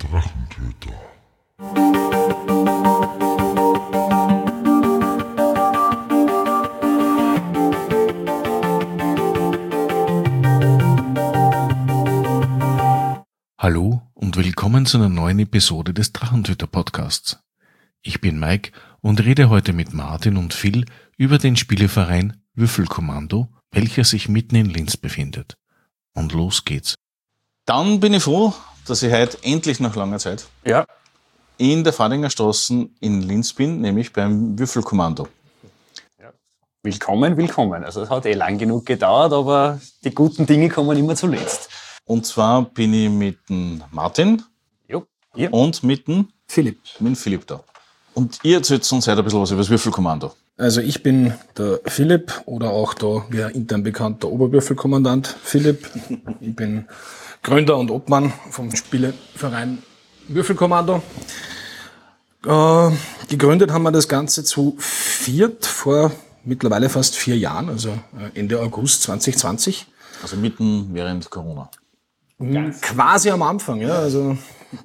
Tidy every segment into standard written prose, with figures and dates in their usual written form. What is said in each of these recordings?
Drachentöter. Hallo und willkommen zu einer neuen Episode des Drachentöter-Podcasts. Ich bin Mike und rede heute mit Martin und Phil über den Spieleverein Würfelkommando, welcher sich mitten in Linz befindet. Und los geht's. Dann bin ich froh, dass ich heute endlich nach langer Zeit in der Fadinger Straße in Linz bin, nämlich beim Würfelkommando. Ja. Willkommen. Also es hat lang genug gedauert, aber die guten Dinge kommen immer zuletzt. Und zwar bin ich mit dem Martin und mit dem Philipp da. Und ihr erzählt uns heute ein bisschen was über das Würfelkommando. Also ich bin der Philipp oder auch der intern bekannte Oberwürfelkommandant Philipp. Ich bin Gründer und Obmann vom Spieleverein Würfelkommando. Gegründet haben wir das Ganze zu viert vor mittlerweile fast 4 Jahren, also Ende August 2020. Also mitten während Corona. Quasi am Anfang, ja, also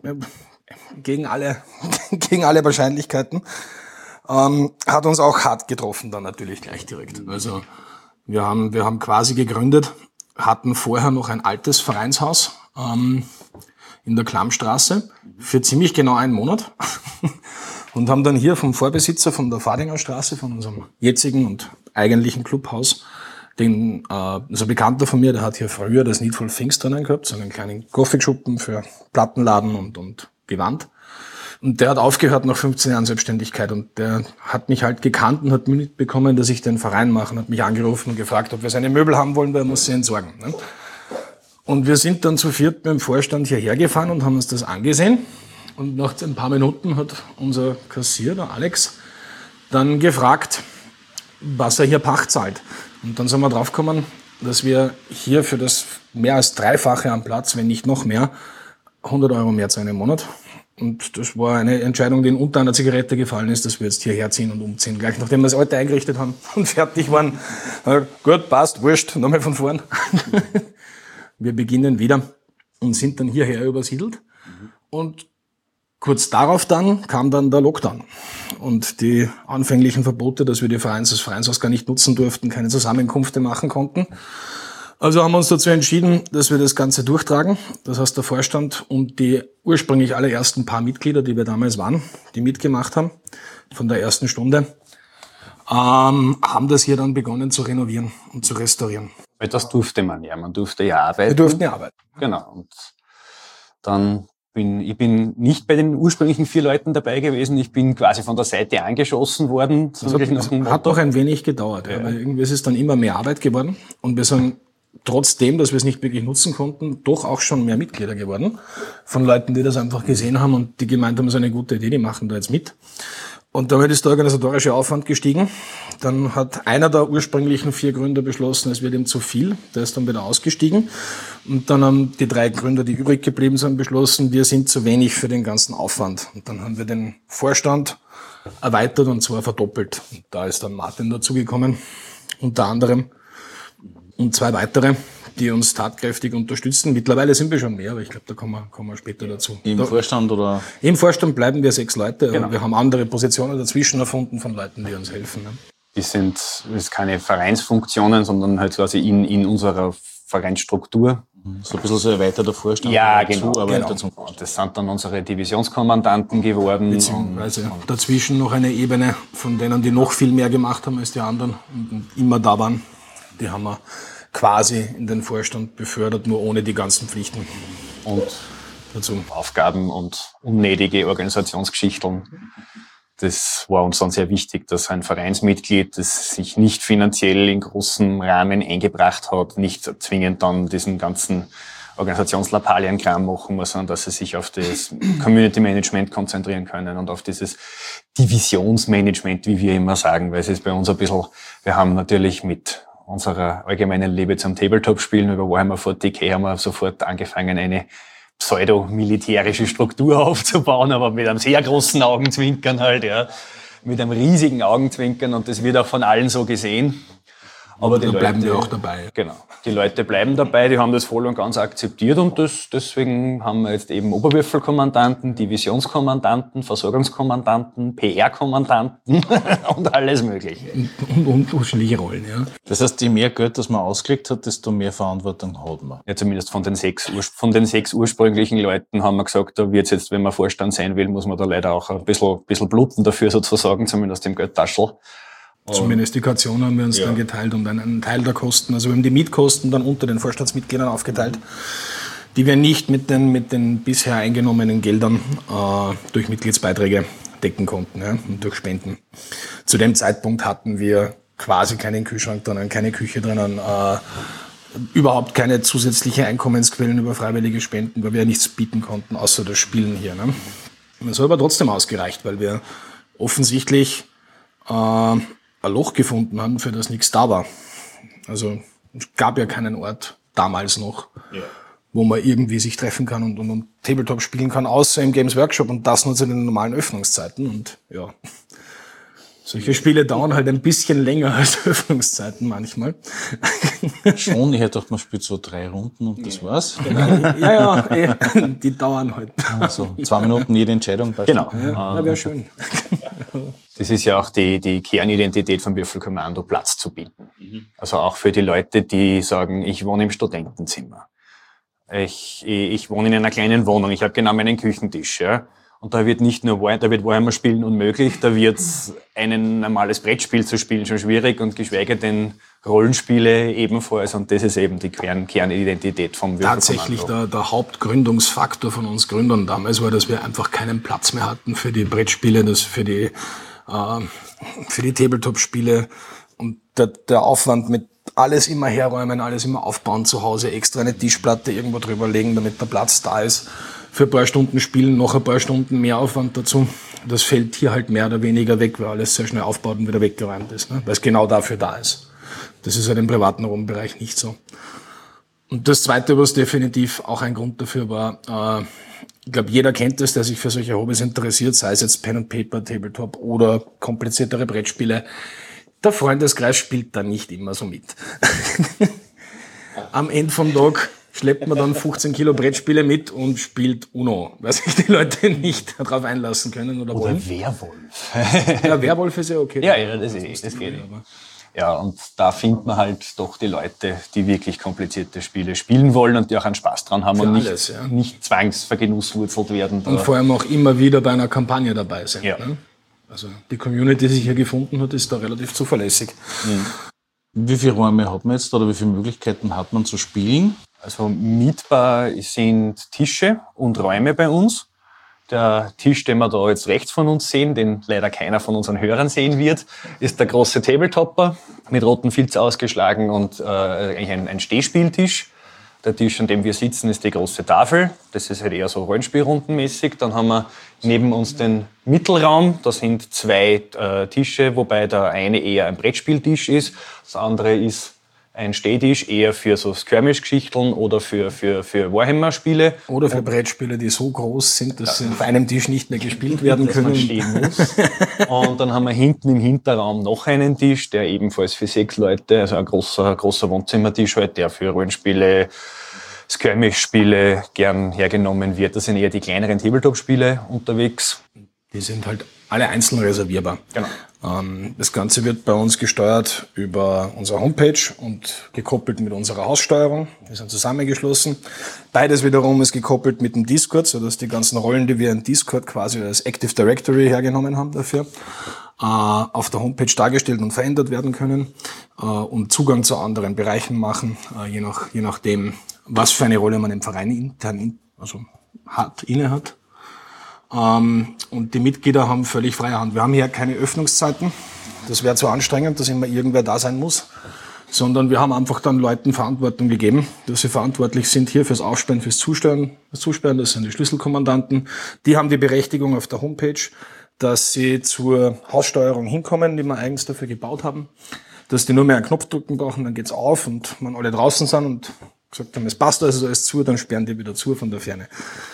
gegen alle Wahrscheinlichkeiten. Hat uns auch hart getroffen dann natürlich gleich direkt. Also wir haben quasi gegründet, hatten vorher noch ein altes Vereinshaus in der Klammstraße für ziemlich genau 1 Monat und haben dann hier vom Vorbesitzer von der Fadinger Straße, von unserem jetzigen und eigentlichen Clubhaus, also ein Bekannter von mir, der hat hier früher das Needful Things drinnen gehabt, so einen kleinen Coffeeschuppen für Plattenladen und Gewand. Und der hat aufgehört nach 15 Jahren Selbstständigkeit und der hat mich halt gekannt und hat mitbekommen, dass ich den Verein mache und hat mich angerufen und gefragt, ob wir seine Möbel haben wollen, weil er muss sie entsorgen. Ne? Und wir sind dann zu viert mit dem Vorstand hierher gefahren und haben uns das angesehen. Und nach ein paar Minuten hat unser Kassier, der Alex, dann gefragt, was er hier Pacht zahlt. Und dann sind wir draufgekommen, dass wir hier für das mehr als 3-fache am Platz, wenn nicht noch mehr, 100 Euro mehr zahlen im Monat. Und das war eine Entscheidung, die in unter einer Zigarette gefallen ist, dass wir jetzt hierher ziehen und umziehen. Gleich nachdem wir das Alte eingerichtet haben und fertig waren. Gut, passt, wurscht, nochmal von vorn. Wir beginnen wieder und sind dann hierher übersiedelt. Und kurz darauf dann kam dann der Lockdown. Und die anfänglichen Verbote, dass wir das Vereinshaus gar nicht nutzen durften, keine Zusammenkünfte machen konnten. Also haben wir uns dazu entschieden, dass wir das Ganze durchtragen. Das heißt, der Vorstand und die ursprünglich allerersten paar Mitglieder, die wir damals waren, die mitgemacht haben, von der ersten Stunde, haben das hier dann begonnen zu renovieren und zu restaurieren. Weil das durfte man ja. Man durfte ja arbeiten. Wir durften ja arbeiten. Genau. Und dann ich bin nicht bei den ursprünglichen 4 Leuten dabei gewesen. Ich bin quasi von der Seite angeschossen worden. Das hat doch ein wenig gedauert, ja. Weil irgendwie ist es dann immer mehr Arbeit geworden. Und wir sind trotzdem, dass wir es nicht wirklich nutzen konnten, doch auch schon mehr Mitglieder geworden. Von Leuten, die das einfach gesehen haben und die gemeint haben, das ist eine gute Idee, die machen da jetzt mit. Und damit ist der organisatorische Aufwand gestiegen. Dann hat einer der ursprünglichen 4 Gründer beschlossen, es wird ihm zu viel. Der ist dann wieder ausgestiegen. Und dann haben die 3 Gründer, die übrig geblieben sind, beschlossen, wir sind zu wenig für den ganzen Aufwand. Und dann haben wir den Vorstand erweitert und zwar verdoppelt. Und da ist dann Martin dazugekommen, unter anderem. Und 2 weitere, die uns tatkräftig unterstützen. Mittlerweile sind wir schon mehr, aber ich glaube, da kommen wir später dazu. Im Vorstand oder? Im Vorstand bleiben wir 6 Leute. Genau. Wir haben andere Positionen dazwischen erfunden von Leuten, die uns helfen. Ne? Das ist keine Vereinsfunktionen, sondern halt quasi in unserer Vereinsstruktur. So ein bisschen so erweiterter Vorstand. Ja, genau. Und das sind dann unsere Divisionskommandanten geworden. Beziehungsweise dazwischen noch eine Ebene von denen, die noch viel mehr gemacht haben als die anderen und immer da waren. Die haben wir quasi in den Vorstand befördert, nur ohne die ganzen Pflichten. Und dazu Aufgaben und unnötige Organisationsgeschichten. Das war uns dann sehr wichtig, dass ein Vereinsmitglied, das sich nicht finanziell in großem Rahmen eingebracht hat, nicht zwingend dann diesen ganzen Organisationslappalienkram machen muss, sondern dass sie sich auf das Community Management konzentrieren können und auf dieses Divisionsmanagement, wie wir immer sagen, weil es ist bei uns ein bisschen, wir haben natürlich mit unserer allgemeinen Liebe zum Tabletop-Spielen über Warhammer 40k haben wir sofort angefangen, eine pseudo-militärische Struktur aufzubauen, aber mit einem sehr großen Augenzwinkern halt, ja. Mit einem riesigen Augenzwinkern und das wird auch von allen so gesehen. Aber da bleiben wir auch dabei. Genau. Die Leute bleiben dabei, die haben das voll und ganz akzeptiert und deswegen haben wir jetzt eben Oberwürfelkommandanten, Divisionskommandanten, Versorgungskommandanten, PR-Kommandanten und alles Mögliche. Und unterschiedliche Rollen, ja. Das heißt, je mehr Geld, das man ausgelegt hat, desto mehr Verantwortung hat man. Ja, zumindest von den sechs ursprünglichen Leuten haben wir gesagt, da wird's jetzt, wenn man Vorstand sein will, muss man da leider auch ein bisschen bluten dafür sozusagen, zumindest im Geldtaschel. Zumindest die Kaution haben wir uns dann geteilt und einen Teil der Kosten, also wir haben die Mietkosten dann unter den Vorstandsmitgliedern aufgeteilt, die wir nicht mit den bisher eingenommenen Geldern durch Mitgliedsbeiträge decken konnten, ja, und durch Spenden. Zu dem Zeitpunkt hatten wir quasi keinen Kühlschrank drinnen, keine Küche drinnen, überhaupt keine zusätzliche Einkommensquellen über freiwillige Spenden, weil wir ja nichts bieten konnten, außer das Spielen hier. Ne? Es hat aber trotzdem ausgereicht, weil wir offensichtlich ein Loch gefunden haben, für das nichts da war. Also es gab ja keinen Ort damals noch, wo man irgendwie sich treffen kann und Tabletop spielen kann, außer im Games Workshop und das nur zu den normalen Öffnungszeiten. Und ja, solche Spiele dauern halt ein bisschen länger als Öffnungszeiten manchmal. Schon, ich hätte gedacht, man spielt so 3 Runden und das war's. Ja, die dauern halt. Also 2 Minuten jede Entscheidung. Genau. Ja, wäre schön. Das ist ja auch die Kernidentität vom Würfelkommando, Platz zu bieten. Also auch für die Leute, die sagen, ich wohne im Studentenzimmer. Ich wohne in einer kleinen Wohnung, ich habe genau meinen Küchentisch. Ja. Und da wird nicht nur Warhammer spielen unmöglich, da wird ein normales Brettspiel zu spielen schon schwierig und geschweige denn Rollenspiele ebenfalls. Und das ist eben die Kernidentität vom Würfelkommando. Tatsächlich der Hauptgründungsfaktor von uns Gründern damals war, dass wir einfach keinen Platz mehr hatten für die Brettspiele, für die Tabletop-Spiele. Und der Aufwand mit alles immer herräumen, alles immer aufbauen zu Hause, extra eine Tischplatte irgendwo drüber legen, damit der Platz da ist. Für ein paar Stunden spielen, noch ein paar Stunden mehr Aufwand dazu. Das fällt hier halt mehr oder weniger weg, weil alles sehr schnell aufbaut und wieder weggeräumt ist, ne? Weil es genau dafür da ist. Das ist halt im privaten Raumbereich nicht so. Und das Zweite, was definitiv auch ein Grund dafür war, ich glaube, jeder kennt es, der sich für solche Hobbys interessiert, sei es jetzt Pen and Paper, Tabletop oder kompliziertere Brettspiele. Der Freundeskreis spielt da nicht immer so mit. Am Ende vom Tag schleppt man dann 15 Kilo Brettspiele mit und spielt Uno, weil sich die Leute nicht darauf einlassen können oder wollen. Oder Werwolf. Ja, Werwolf ist ja okay. Ja, das geht. Ja, und da findet man halt doch die Leute, die wirklich komplizierte Spiele spielen wollen und die auch einen Spaß dran haben und nicht zwangsvergenusswurzelt werden. Und vor allem auch immer wieder bei einer Kampagne dabei sind. Ja. Ne? Also die Community, die sich hier gefunden hat, ist da relativ zuverlässig. Wie viele Räume hat man jetzt oder wie viele Möglichkeiten hat man zu spielen? Also mietbar sind Tische und Räume bei uns. Der Tisch, den wir da jetzt rechts von uns sehen, den leider keiner von unseren Hörern sehen wird, ist der große Tabletopper mit rotem Filz ausgeschlagen und eigentlich ein Stehspieltisch. Der Tisch, an dem wir sitzen, ist die große Tafel. Das ist halt eher so Rollenspielrundenmäßig. Dann haben wir neben uns den Mittelraum. Da sind 2 Tische, wobei der eine eher ein Brettspieltisch ist. Das andere ist ein Stehtisch, eher für so Skirmish-Geschichten oder für Warhammer-Spiele. Oder für Brettspiele, die so groß sind, dass sie auf einem Tisch nicht mehr gespielt werden können. Man stehen muss. Und dann haben wir hinten im Hinterraum noch einen Tisch, der ebenfalls für 6 Leute, also ein großer Wohnzimmertisch halt, der für Rollenspiele, Skirmish-Spiele gern hergenommen wird. Das sind eher die kleineren Tabletop-Spiele unterwegs. Die sind halt alle einzeln reservierbar. Genau. Das Ganze wird bei uns gesteuert über unsere Homepage und gekoppelt mit unserer Haussteuerung. Wir sind zusammengeschlossen. Beides wiederum ist gekoppelt mit dem Discord, sodass die ganzen Rollen, die wir in Discord quasi als Active Directory hergenommen haben dafür, auf der Homepage dargestellt und verändert werden können und Zugang zu anderen Bereichen machen, je nachdem, was für eine Rolle man im Verein intern inne hat. Und die Mitglieder haben völlig freie Hand. Wir haben hier keine Öffnungszeiten. Das wäre zu anstrengend, dass immer irgendwer da sein muss. Sondern wir haben einfach dann Leuten Verantwortung gegeben, dass sie verantwortlich sind hier fürs Aufsperren, fürs Zusperren. Das sind die Schlüsselkommandanten. Die haben die Berechtigung auf der Homepage, dass sie zur Haussteuerung hinkommen, die wir eigens dafür gebaut haben. Dass die nur mehr einen Knopf drücken brauchen, dann geht's auf und wenn alle draußen sind und gesagt haben, es passt also alles zu, dann sperren die wieder zu von der Ferne.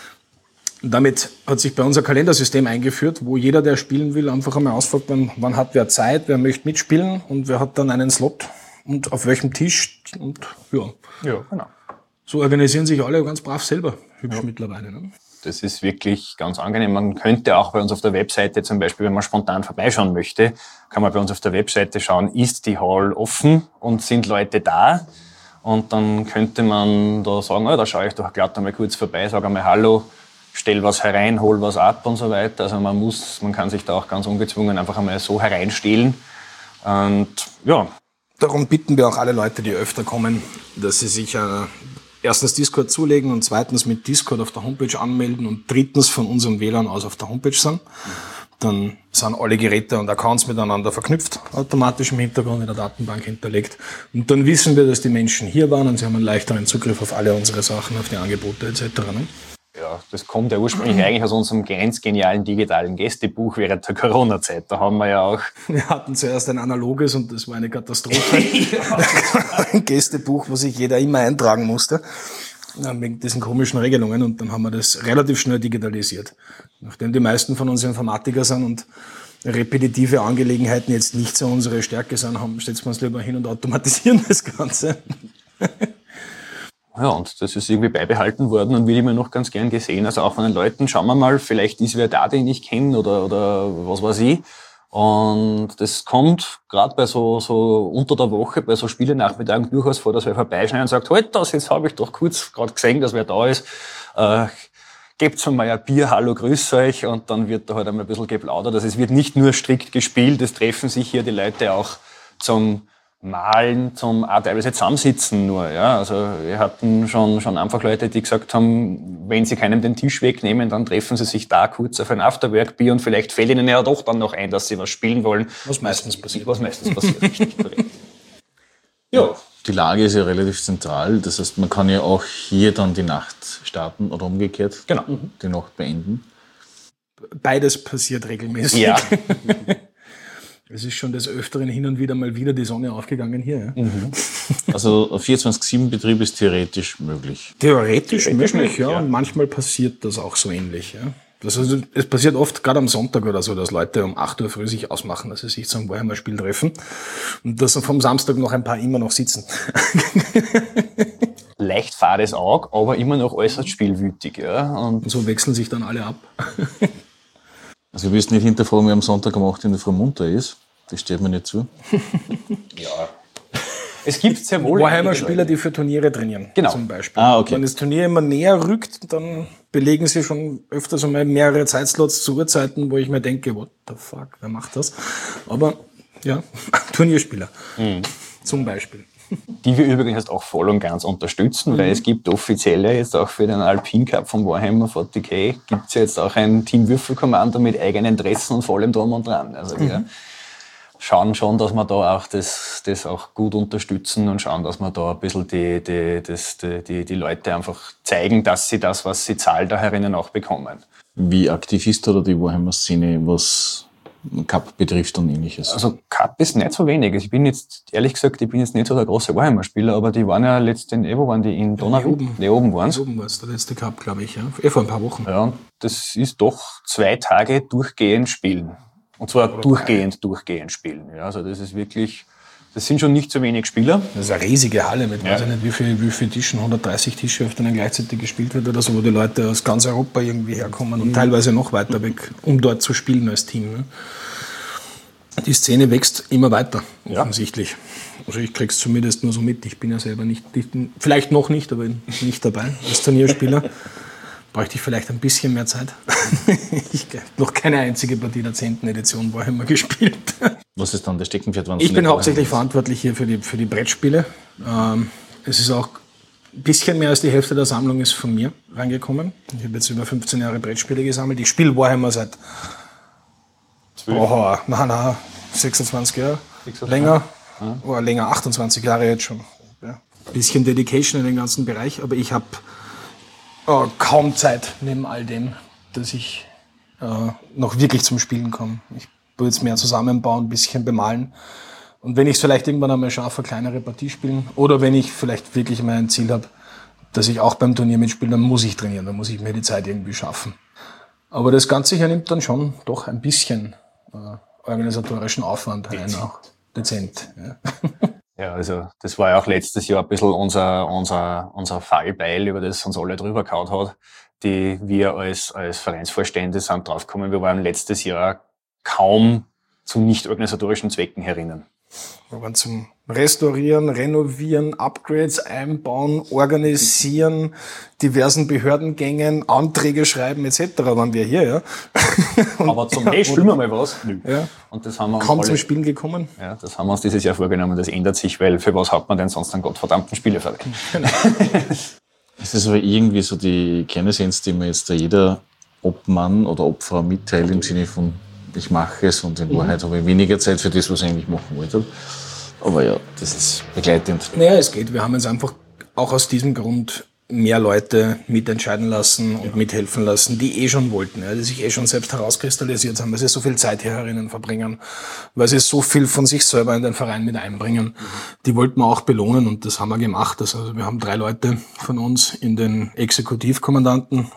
Und damit hat sich bei uns ein Kalendersystem eingeführt, wo jeder, der spielen will, einfach einmal ausfragt, wann hat wer Zeit, wer möchte mitspielen und wer hat dann einen Slot und auf welchem Tisch und ja. Ja, genau. So organisieren sich alle ganz brav selber, hübsch mittlerweile. Ne? Das ist wirklich ganz angenehm. Man könnte auch bei uns auf der Webseite zum Beispiel, wenn man spontan vorbeischauen möchte, kann man bei uns auf der Webseite schauen, ist die Hall offen und sind Leute da? Und dann könnte man da sagen, da schaue ich doch glatt einmal kurz vorbei, sage einmal Hallo, stell was herein, hol was ab und so weiter. Also man kann sich da auch ganz ungezwungen einfach einmal so hereinstehlen. Und ja. Darum bitten wir auch alle Leute, die öfter kommen, dass sie sich erstens Discord zulegen und zweitens mit Discord auf der Homepage anmelden und drittens von unserem WLAN aus auf der Homepage sind. Dann sind alle Geräte und Accounts miteinander verknüpft, automatisch im Hintergrund in der Datenbank hinterlegt. Und dann wissen wir, dass die Menschen hier waren und sie haben einen leichteren Zugriff auf alle unsere Sachen, auf die Angebote etc. Ne? Ja, das kommt ja ursprünglich eigentlich aus unserem grenzgenialen digitalen Gästebuch während der Corona-Zeit. Da haben wir ja auch... Wir hatten zuerst ein analoges und das war eine Katastrophe. Ein Gästebuch, wo sich jeder immer eintragen musste, wegen diesen komischen Regelungen. Und dann haben wir das relativ schnell digitalisiert. Nachdem die meisten von uns Informatiker sind und repetitive Angelegenheiten jetzt nicht so unsere Stärke sind, setzen wir uns lieber hin und automatisieren das Ganze. Ja, und das ist irgendwie beibehalten worden und wird immer noch ganz gern gesehen. Also auch von den Leuten, schauen wir mal, vielleicht ist wer da, den ich kenne oder was weiß ich. Und das kommt gerade bei so unter der Woche, bei so Spielenachmittagen durchaus vor, dass wer vorbeischneit und sagt, halt das, jetzt habe ich doch kurz gerade gesehen, dass wer da ist. Gebt's mir mal ein Bier, hallo, grüß euch. Und dann wird da halt einmal ein bisschen geplaudert. Also es wird nicht nur strikt gespielt, es treffen sich hier die Leute auch zum Malen, zum auch teilweise zusammensitzen nur, ja. Also wir hatten schon einfach Leute, die gesagt haben, wenn sie keinem den Tisch wegnehmen, dann treffen sie sich da kurz auf ein Afterwork-Bier und vielleicht fällt ihnen ja doch dann noch ein, dass sie was spielen wollen. Was meistens passiert. Richtig korrekt. Ja. Die Lage ist ja relativ zentral, das heißt, man kann ja auch hier dann die Nacht starten oder umgekehrt, genau, die Nacht beenden. Beides passiert regelmäßig. Ja. Es ist schon des Öfteren hin und wieder mal wieder die Sonne aufgegangen hier. Ja? Mhm. Also 24/7-Betrieb ist theoretisch möglich. Theoretisch möglich, ja. Und manchmal passiert das auch so ähnlich. Ja? Also es passiert oft, gerade am Sonntag oder so, dass Leute um 8 Uhr früh sich ausmachen, dass sie sich zum Warhammer-Spiel treffen und dass vom Samstag noch ein paar immer noch sitzen. Leicht fades Auge, aber immer noch äußerst spielwütig. Ja? Und so wechseln sich dann alle ab. Also wir müssen nicht hinterfragen, wer am Sonntag um 8 Uhr in der Früh munter ist. Das steht mir nicht zu. Ja. Es gibt sehr wohl Warhammer-Spieler, die für Turniere trainieren, genau, zum Beispiel. Okay. Wenn das Turnier immer näher rückt, dann belegen sie schon öfters einmal mehrere Zeitslots zu Uhrzeiten, wo ich mir denke, what the fuck, wer macht das? Aber ja, Turnierspieler zum Beispiel. Die wir übrigens auch voll und ganz unterstützen, weil es gibt offiziell ja jetzt auch für den Alpine Cup von Warhammer 40k gibt's ja jetzt auch ein Team Würfelkommando mit eigenen Dressen und vollem Drum und Dran. Also wir schauen schon, dass wir da auch das auch gut unterstützen und schauen, dass wir da ein bisschen die Leute einfach zeigen, dass sie das, was sie zahlen, da herinnen auch bekommen. Wie aktiv ist da die Warhammer-Szene, was Cup betrifft und ähnliches? Also Cup ist nicht so wenig. Ich bin jetzt, ehrlich gesagt, nicht so der große Warhammer-Spieler, aber die waren ja letztendlich, wo waren die? In Donauwörth? Leoben waren es. Leoben war es, der letzte Cup, glaube ich, ja. Vor ein paar Wochen. Ja, und das ist doch 2 Tage durchgehend spielen. Und zwar durchgehend spielen. Ja, also das ist wirklich, das sind schon nicht so wenig Spieler. Das ist eine riesige Halle mit, weiß ich nicht, wie viel Tischen, 130 Tische, auf denen gleichzeitig gespielt wird oder so, wo die Leute aus ganz Europa irgendwie herkommen und teilweise noch weiter weg, um dort zu spielen als Team. Ne? Die Szene wächst immer weiter, offensichtlich. Also ich krieg's zumindest nur so mit. Ich bin ja selber nicht vielleicht noch nicht, aber nicht dabei als Turnierspieler. Bräuchte ich vielleicht ein bisschen mehr Zeit. Ich habe noch keine einzige Partie der 10. Edition Warhammer gespielt. Was ist dann das Steckenpferd? Ich bin hauptsächlich verantwortlich hier für die Brettspiele. Es ist auch ein bisschen mehr als die Hälfte der Sammlung ist von mir reingekommen. Ich habe jetzt über 15 Jahre Brettspiele gesammelt. Ich spiele Warhammer seit 26 Jahre. Länger. Oder länger, 28 Jahre jetzt schon. Ja. Bisschen Dedication in den ganzen Bereich, aber ich habe kaum Zeit neben all dem, dass ich noch wirklich zum Spielen komme. Ich will jetzt mehr zusammenbauen, ein bisschen bemalen. Und wenn ich es vielleicht irgendwann einmal schaffe, kleinere Partie spielen, oder wenn ich vielleicht wirklich mal ein Ziel habe, dass ich auch beim Turnier mitspiele, dann muss ich trainieren, dann muss ich mir die Zeit irgendwie schaffen. Aber das Ganze hier nimmt dann schon doch ein bisschen organisatorischen Aufwand ein, auch dezent. Ja. Ja, also das war ja auch letztes Jahr ein bisschen unser Fallbeil, über das uns alle drüber gehauen hat, die wir als Vereinsvorstände sind draufgekommen. Wir waren letztes Jahr kaum zu nicht organisatorischen Zwecken herinnen. Wir waren zum Restaurieren, Renovieren, Upgrades einbauen, organisieren, diversen Behördengängen, Anträge schreiben etc. waren wir hier, ja. Aber zum hey, spielen wir mal was. Ja. Und das haben wir uns kaum zum Spielen gekommen. Ja, das haben wir uns dieses Jahr vorgenommen. Das ändert sich, weil für was hat man denn sonst einen gottverdammten Spieleverein? Genau. Ist das aber irgendwie so die Kernessenz, die mir jetzt da jeder Obmann oder Obfrau mitteilt, im Sinne von ich mache es und in Wahrheit habe ich weniger Zeit für das, was ich eigentlich machen wollte. Aber ja, das ist begleitend. Naja, es geht. Wir haben jetzt einfach auch aus diesem Grund mehr Leute mitentscheiden lassen und mithelfen lassen, die schon wollten, die sich schon selbst herauskristallisiert haben, weil sie so viel Zeit hier herinnen verbringen, weil sie so viel von sich selber in den Verein mit einbringen. Die wollten wir auch belohnen und das haben wir gemacht. Also wir haben 3 Leute von uns in den Exekutivkommandanten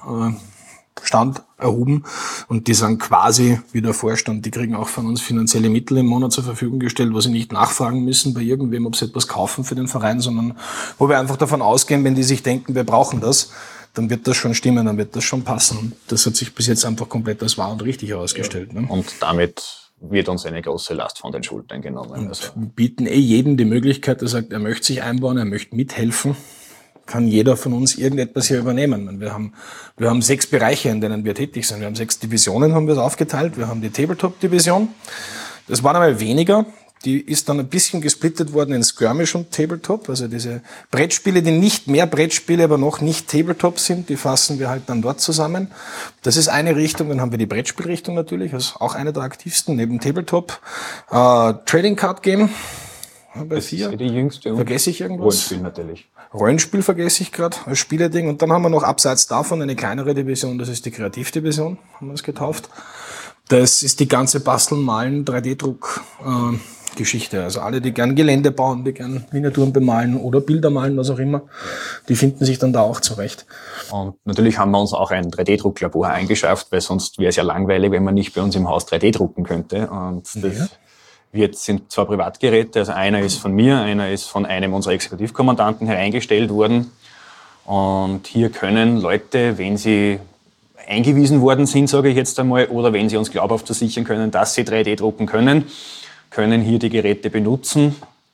Stand erhoben und die sind quasi wie der Vorstand, die kriegen auch von uns finanzielle Mittel im Monat zur Verfügung gestellt, wo sie nicht nachfragen müssen bei irgendwem, ob sie etwas kaufen für den Verein, sondern wo wir einfach davon ausgehen, wenn die sich denken, wir brauchen das, dann wird das schon stimmen, dann wird das schon passen. Und das hat sich bis jetzt einfach komplett als wahr und richtig herausgestellt. Ja. Ne? Und damit wird uns eine große Last von den Schultern genommen. Und wir bieten jedem die Möglichkeit, der sagt, er möchte sich einbauen, er möchte mithelfen, kann jeder von uns irgendetwas hier übernehmen. Wir haben 6 Bereiche, in denen wir tätig sind. Wir haben 6 Divisionen, haben wir es aufgeteilt. Wir haben die Tabletop-Division. Das waren einmal weniger. Die ist dann ein bisschen gesplittet worden in Skirmish und Tabletop. Also diese Brettspiele, die nicht mehr Brettspiele, aber noch nicht Tabletop sind, die fassen wir halt dann dort zusammen. Das ist eine Richtung. Dann haben wir die Brettspielrichtung natürlich, also auch eine der aktivsten, neben Tabletop. Trading Card Game. Bei 4. Die jüngste. Vergesse ich irgendwas? Rollenspiel natürlich. Rollenspiel vergesse ich gerade als Spieleding. Und dann haben wir noch abseits davon eine kleinere Division, das ist die Kreativdivision, haben wir es getauft. Das ist die ganze Basteln, Malen, 3D-Druck-Geschichte. Also alle, die gern Gelände bauen, die gern Miniaturen bemalen oder Bilder malen, was auch immer, die finden sich dann da auch zurecht. Und natürlich haben wir uns auch ein 3D-Drucklabor eingeschafft, weil sonst wäre es ja langweilig, wenn man nicht bei uns im Haus 3D drucken könnte. Und das sind 2 Privatgeräte, also einer ist von mir, einer ist von einem unserer Exekutivkommandanten hereingestellt worden. Und hier können Leute, wenn sie eingewiesen worden sind, sage ich jetzt einmal, oder wenn sie uns glaubhaft versichern können, dass sie 3D drucken können hier die Geräte benutzen.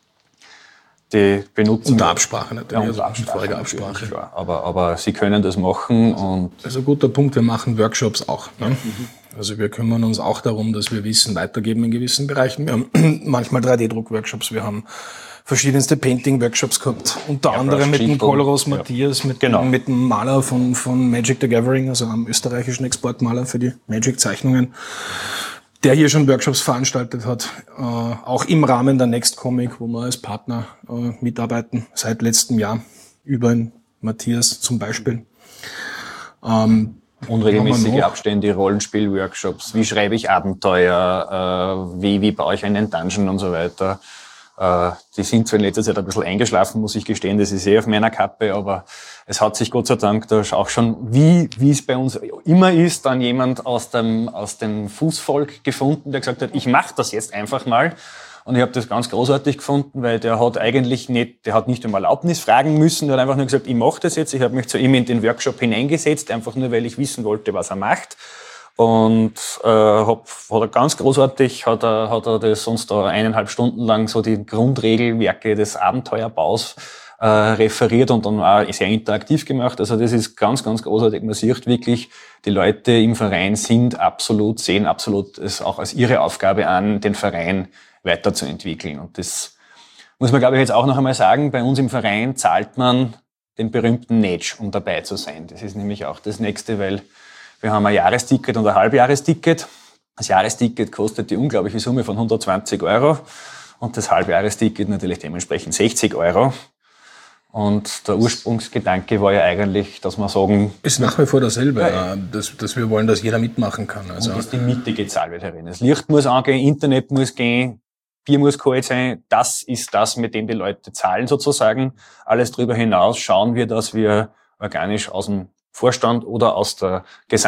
Die benutzen unter Absprache natürlich, ja, vorige Absprache. Klar. Aber sie können das machen. Und also guter Punkt, wir machen Workshops auch. Ne? Also wir kümmern uns auch darum, dass wir Wissen weitergeben in gewissen Bereichen. Wir haben manchmal 3D-Druck-Workshops, wir haben verschiedenste Painting-Workshops gehabt, unter anderem mit dem Kolros Matthias, mit dem Maler von Magic the Gathering, also einem österreichischen Exportmaler für die Magic-Zeichnungen, der hier schon Workshops veranstaltet hat, auch im Rahmen der Next Comic, wo wir als Partner mitarbeiten, seit letztem Jahr, über den Matthias zum Beispiel. Unregelmäßige Abstände, Rollenspiel-Workshops, wie schreibe ich Abenteuer, wie baue ich einen Dungeon und so weiter. Die sind zwar in letzter Zeit ein bisschen eingeschlafen, muss ich gestehen, das ist auf meiner Kappe, aber es hat sich Gott sei Dank da auch schon, wie es bei uns immer ist, dann jemand aus dem Fußvolk gefunden, der gesagt hat, ich mache das jetzt einfach mal. Und ich habe das ganz großartig gefunden, weil der hat nicht um Erlaubnis fragen müssen, der hat einfach nur gesagt, ich mache das jetzt. Ich habe mich zu ihm in den Workshop hineingesetzt, einfach nur, weil ich wissen wollte, was er macht. Und hat er ganz großartig, hat er das uns da 1,5 Stunden lang so die Grundregelwerke des Abenteuerbaus referiert und dann auch sehr interaktiv gemacht. Also das ist ganz, ganz großartig. Man sieht wirklich, die Leute im Verein sehen absolut es auch als ihre Aufgabe an, den Verein weiterzuentwickeln. Und das muss man, glaube ich, jetzt auch noch einmal sagen. Bei uns im Verein zahlt man den berühmten Netsch, um dabei zu sein. Das ist nämlich auch das Nächste, weil wir haben ein Jahresticket und ein Halbjahresticket. Das Jahresticket kostet die unglaubliche Summe von 120 € und das Halbjahresticket natürlich dementsprechend 60 €. Und der Ursprungsgedanke war ja eigentlich, dass wir sagen... Ist nach wie vor dasselbe, dass wir wollen, dass jeder mitmachen kann. Also und dass die Miete gezahlt wird herin. Das Licht muss angehen, Internet muss gehen, Bier muss kalt sein. Das ist das, mit dem die Leute zahlen sozusagen. Alles darüber hinaus schauen wir, dass wir organisch aus dem Vorstand oder aus der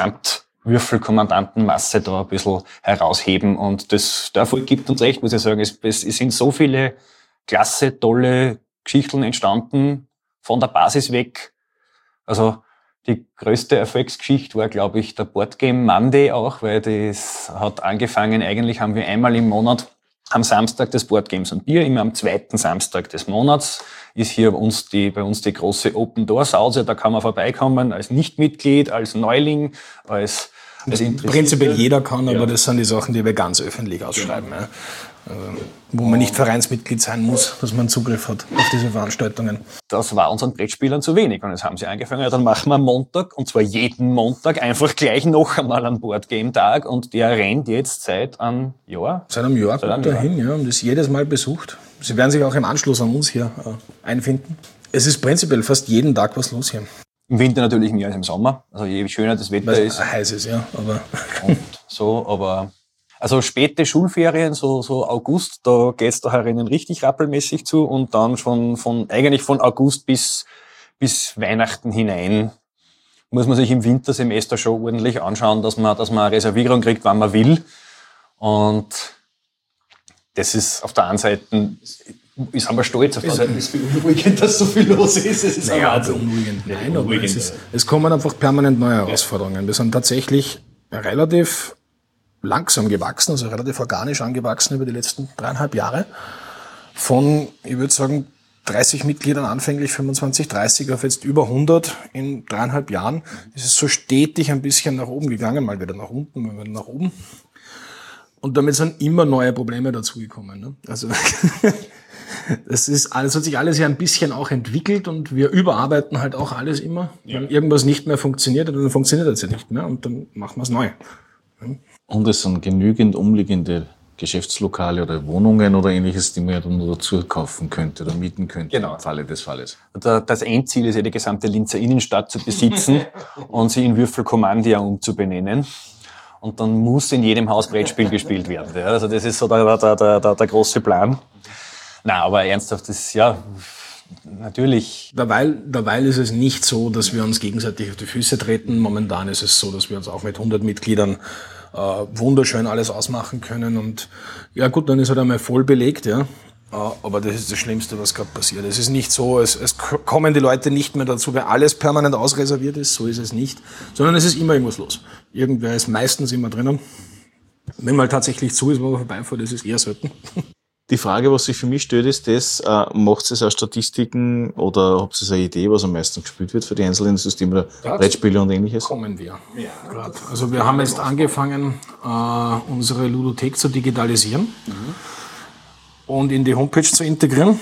Gesamtwürfelkommandantenmasse da ein bisschen herausheben. Und das, der Erfolg gibt uns recht, muss ich sagen. Es sind so viele klasse, tolle Geschichten entstanden, von der Basis weg. Also die größte Erfolgsgeschichte war, glaube ich, der Boardgame Monday auch, weil das hat angefangen, eigentlich haben wir einmal im Monat am Samstag des Boardgames und Bier, immer am 2. Samstag des Monats ist hier bei uns die große Open-Door-Sause, da kann man vorbeikommen als Nichtmitglied, als Neuling, als prinzipiell jeder kann, aber das sind die Sachen, die wir ganz öffentlich ausschreiben. Ja. Wo man nicht Vereinsmitglied sein muss, dass man Zugriff hat auf diese Veranstaltungen. Das war unseren Brettspielern zu wenig. Und jetzt haben sie angefangen, ja, dann machen wir am Montag, und zwar jeden Montag, einfach gleich noch einmal einen Boardgame-Tag. Und der rennt jetzt seit einem Jahr. Seit einem Jahr kommt er hin, ja, und ist jedes Mal besucht. Sie werden sich auch im Anschluss an uns hier einfinden. Es ist prinzipiell fast jeden Tag was los hier. Im Winter natürlich mehr als im Sommer. Also je schöner das Wetter ist. Heiß ist, ja. Aber also späte Schulferien, so August, da geht's da herinnen richtig rappelmäßig zu, und dann schon eigentlich von August bis Weihnachten hinein muss man sich im Wintersemester schon ordentlich anschauen, dass man eine Reservierung kriegt, wann man will. Und das ist auf der einen Seite, sind wir stolz, auf der anderen Seite ist es beunruhigend, dass so viel los ist. Es ist beunruhigend. Nein, aber es kommen einfach permanent neue Herausforderungen. Wir sind tatsächlich relativ langsam gewachsen, also relativ organisch angewachsen über die letzten 3,5 Jahre. Von, ich würde sagen, 30 Mitgliedern anfänglich, 25, 30 auf jetzt über 100 in 3,5 Jahren. Es ist so stetig ein bisschen nach oben gegangen, mal wieder nach unten, mal wieder nach oben. Und damit sind immer neue Probleme dazugekommen. Ne? Also das hat sich alles ja ein bisschen auch entwickelt, und wir überarbeiten halt auch alles immer. Ja. Wenn irgendwas nicht mehr funktioniert, dann funktioniert es ja nicht mehr, und dann machen wir es neu. Und es sind genügend umliegende Geschäftslokale oder Wohnungen oder Ähnliches, die man ja dann dazu kaufen könnte oder mieten könnte, genau, im Falle des Falles. Das Endziel ist ja, die gesamte Linzer Innenstadt zu besitzen und sie in Würfelkommandia umzubenennen. Und dann muss in jedem Haus Brettspiel gespielt werden. Ja. Also das ist so der große Plan. Na, aber ernsthaft, das ja natürlich. Derweil ist es nicht so, dass wir uns gegenseitig auf die Füße treten. Momentan ist es so, dass wir uns auch mit 100 Mitgliedern wunderschön alles ausmachen können. Und ja gut, dann ist halt einmal voll belegt, ja. Aber das ist das Schlimmste, was gerade passiert. Es ist nicht so, es kommen die Leute nicht mehr dazu, weil alles permanent ausreserviert ist. So ist es nicht. Sondern es ist immer irgendwas los. Irgendwer ist meistens immer drinnen. Wenn mal tatsächlich zu ist, wo man vorbeifährt, das ist eher selten. Die Frage, was sich für mich stellt, ist das, macht es auch Statistiken oder habt ihr eine Idee, was am meisten gespielt wird für die einzelnen Systeme oder Brettspiele und Ähnliches? Kommen wir. Ja, gerade. Also wir haben jetzt angefangen, unsere Ludothek zu digitalisieren und in die Homepage zu integrieren.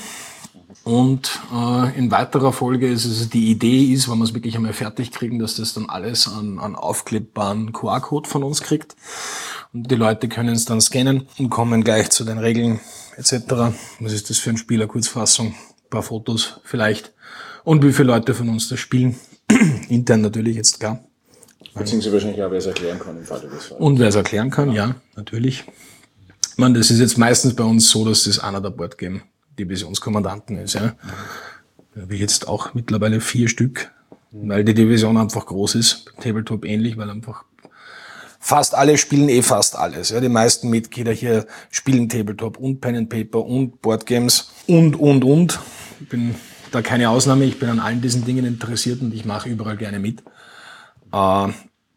Und in weiterer Folge ist es, die Idee ist, wenn wir es wirklich einmal fertig kriegen, dass das dann alles an aufklebbaren QR-Code von uns kriegt. Und die Leute können es dann scannen und kommen gleich zu den Regeln etc. Was ist das für ein Spiel, eine Kurzfassung, ein paar Fotos vielleicht. Und wie viele Leute von uns das spielen. Intern natürlich jetzt, klar. Beziehungsweise wahrscheinlich auch, wer es erklären kann im Falle des Falles. Und wer es erklären kann, ja, natürlich. Ich meine, das ist jetzt meistens bei uns so, dass das einer der Boardgame-Divisionskommandanten ist. Ja. Da habe ich jetzt auch mittlerweile 4 Stück, weil die Division einfach groß ist. Tabletop ähnlich, weil einfach fast alle spielen fast alles. Ja. Die meisten Mitglieder hier spielen Tabletop und Pen and Paper und Boardgames und. Ich bin da keine Ausnahme. Ich bin an allen diesen Dingen interessiert und ich mache überall gerne mit. Aber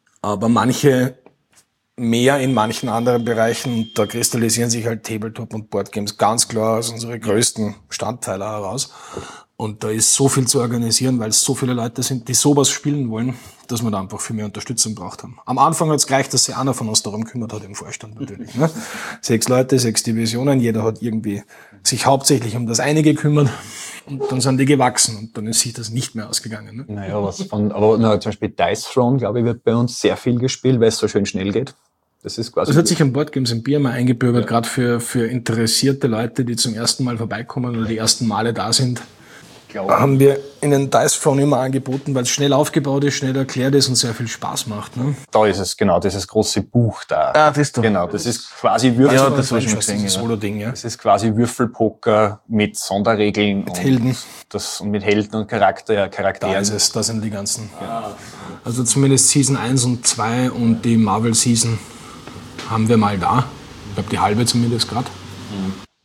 manche mehr in manchen anderen Bereichen, da kristallisieren sich halt Tabletop und Boardgames ganz klar als unsere größten Standpfeiler heraus. Und da ist so viel zu organisieren, weil es so viele Leute sind, die sowas spielen wollen, dass wir da einfach viel mehr Unterstützung braucht haben. Am Anfang hat es gereicht, dass sich einer von uns darum kümmert hat, im Vorstand natürlich. Ne? 6 Leute, 6 Divisionen, jeder hat irgendwie sich hauptsächlich um das eine gekümmert. Und dann sind die gewachsen und dann ist sich das nicht mehr ausgegangen. Ne? Naja, aber zum Beispiel Dice Throne, glaube ich, wird bei uns sehr viel gespielt, weil es so schön schnell geht. Das hat sich am Boardgames im Bier mal eingebürgert, gerade für interessierte Leute, die zum ersten Mal vorbeikommen oder die ersten Male da sind. Haben wir Ihnen Dice Throne immer angeboten, weil es schnell aufgebaut ist, schnell erklärt ist und sehr viel Spaß macht. Ne? Da ist es, genau, dieses große Buch da. Ah, das ist doch. Genau, das ist quasi Würfel. Ja, das war schon gesehen. Das Solo-Ding, ja. Das ist quasi Würfelpoker mit Sonderregeln. Mit Helden. Und mit Helden und Charakteren. Da ist es, da sind die ganzen. Ja. Also zumindest Season 1 und 2 und die Marvel Season haben wir mal da. Ich glaube, die halbe zumindest gerade.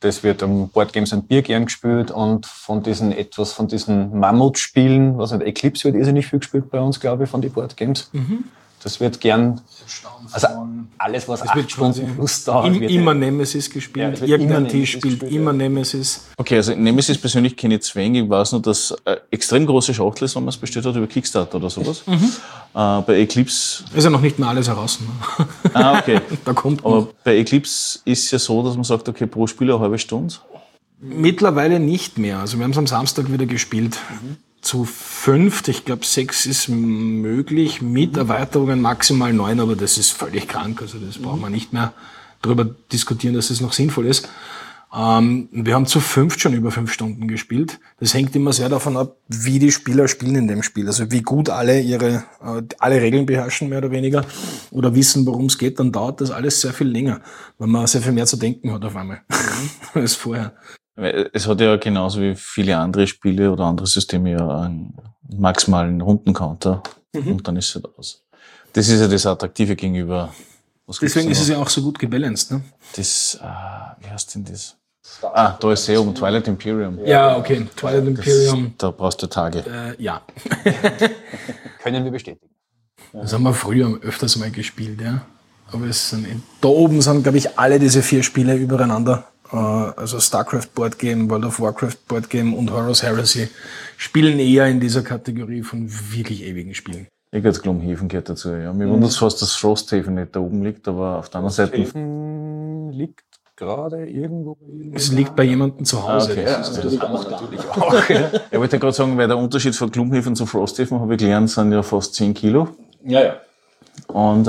Das wird am Board Games and Bier gern gespielt und von diesen Mammutspielen, was nicht, Eclipse wird nicht viel gespielt bei uns, glaube ich, von den Board Games. Das wird gern, also alles, was 8 Stunden plus dauert. Immer Nemesis gespielt, irgendein Tisch spielt immer Nemesis. Okay, also Nemesis persönlich kenne ich zwängig. Ich weiß nur, dass extrem große Schachtel ist, wenn man es bestellt hat über Kickstarter oder sowas. Bei Eclipse... Ist ja noch nicht mal alles heraus. Ne? Ah, okay. Da kommt Aber bei Eclipse ist es ja so, dass man sagt, okay, pro Spieler eine halbe Stunde. Mittlerweile nicht mehr. Also wir haben es am Samstag wieder gespielt. Zu 5, ich glaube 6 ist möglich, mit Erweiterungen maximal 9, aber das ist völlig krank, also das brauchen wir nicht mehr darüber diskutieren, dass es noch sinnvoll ist. Wir haben zu 5 schon über 5 Stunden gespielt. Das hängt immer sehr davon ab, wie die Spieler spielen in dem Spiel, also wie gut alle alle Regeln beherrschen, mehr oder weniger, oder wissen, worum es geht, dann dauert das alles sehr viel länger, weil man sehr viel mehr zu denken hat auf einmal als vorher. Es hat ja genauso wie viele andere Spiele oder andere Systeme ja einen maximalen Rundencounter und dann ist es aus. Das ist ja das Attraktive gegenüber. Deswegen ist es ja auch so gut gebalanced, ne? Das, wie heißt denn das? Da ist es Twilight Imperium. Ja, okay, Twilight Imperium. Da brauchst du Tage. Ja. Können wir bestätigen. Das haben wir früher öfters mal gespielt, ja. Aber da oben sind, glaube ich, alle diese 4 Spiele übereinander. Also StarCraft Board Game, World of Warcraft Board Game und Horus Heresy spielen eher in dieser Kategorie von wirklich ewigen Spielen. Gloomhaven gehört dazu, ja. Mir wundert es fast, dass Frosthaven nicht da oben liegt, aber auf der anderen Seite... Frosthaven liegt gerade irgendwo... Es liegt bei jemandem zu Hause. Okay. Das ist auch natürlich auch. Ja. Ich wollte gerade sagen, weil der Unterschied von Gloomhaven zu Frosthaven, habe ich gelernt, sind ja fast 10 Kilo. Ja. Und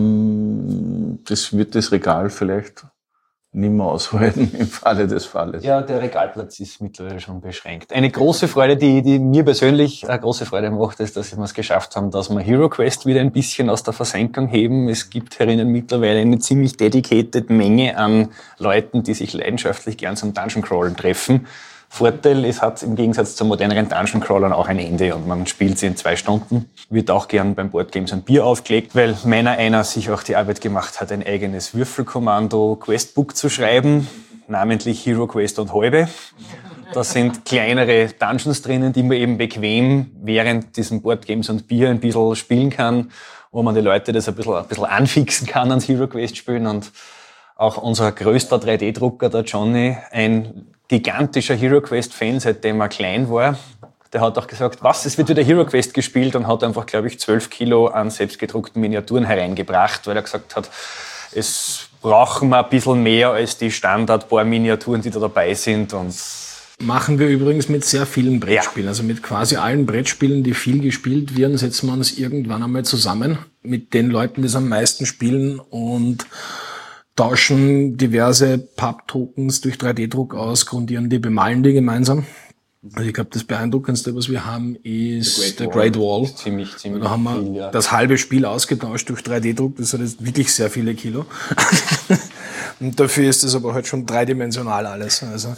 das wird das Regal vielleicht nicht mehr aushalten im Falle des Falles. Ja, der Regalplatz ist mittlerweile schon beschränkt. Eine große Freude, die mir persönlich eine große Freude macht, ist, dass wir es geschafft haben, dass wir Hero Quest wieder ein bisschen aus der Versenkung heben. Es gibt herinnen mittlerweile eine ziemlich dedicated Menge an Leuten, die sich leidenschaftlich gern zum Dungeon Crawlen treffen. Vorteil, es hat im Gegensatz zu moderneren Dungeon Crawlern auch ein Ende und man spielt sie in 2 Stunden. Wird auch gern beim Board Games and Bier aufgelegt, weil einer sich auch die Arbeit gemacht hat, ein eigenes Würfelkommando Questbook zu schreiben, namentlich Hero Quest und halbe. Da sind kleinere Dungeons drinnen, die man eben bequem während diesem Board Games and Bier ein bisschen spielen kann, wo man die Leute das ein bisschen anfixen kann ans Hero Quest spielen. Und auch unser größter 3D-Drucker, der Johnny, ein gigantischer Hero Quest-Fan, seitdem er klein war. Der hat auch gesagt, es wird wieder Hero Quest gespielt, und hat einfach, glaube ich, 12 Kilo an selbstgedruckten Miniaturen hereingebracht, weil er gesagt hat, es brauchen wir ein bisschen mehr als die Standard-Paar-Miniaturen, die da dabei sind. Und machen wir übrigens mit sehr vielen Brettspielen. Also mit quasi allen Brettspielen, die viel gespielt werden, setzen wir uns irgendwann einmal zusammen mit den Leuten, die es am meisten spielen, und tauschen diverse Papptokens durch 3D-Druck aus, grundieren die, bemalen die gemeinsam. Also ich glaube, das Beeindruckendste, was wir haben, ist der Great Wall. Ziemlich da haben wir viel, ja. Das halbe Spiel ausgetauscht durch 3D-Druck. Das hat jetzt wirklich sehr viele Kilo. Und dafür ist es aber halt schon dreidimensional alles. Also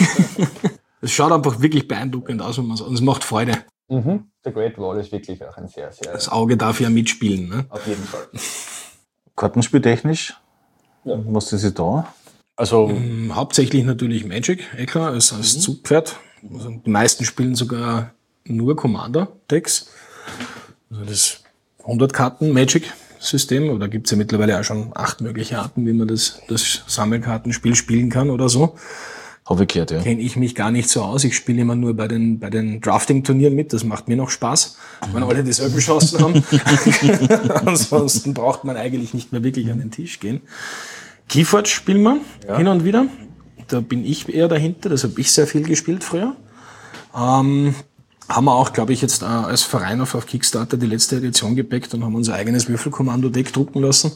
es schaut einfach wirklich beeindruckend aus, und es macht Freude. Der Great Wall ist wirklich auch ein sehr, sehr... Das Auge darf ja mitspielen, ne? Auf jeden Fall. Kartenspieltechnisch? Ja. Was ist da? Also hauptsächlich natürlich Magic, klar, als Zugpferd. Also die meisten spielen sogar nur Commander-Decks. Also das 100-Karten-Magic-System. Oder gibt's ja mittlerweile auch schon 8 mögliche Arten, wie man das Sammelkartenspiel spielen kann oder so. Habe ich gehört, ja. Kenne ich mich gar nicht so aus. Ich spiele immer nur bei den Drafting-Turnieren mit. Das macht mir noch Spaß, wenn alle dieselben Chancen haben. Ansonsten braucht man eigentlich nicht mehr wirklich an den Tisch gehen. Keyforge spielen wir hin und wieder. Da bin ich eher dahinter. Das habe ich sehr viel gespielt früher. Haben wir auch, glaube ich, jetzt als Verein auf Kickstarter die letzte Edition gepackt und haben unser eigenes Würfelkommando-Deck drucken lassen.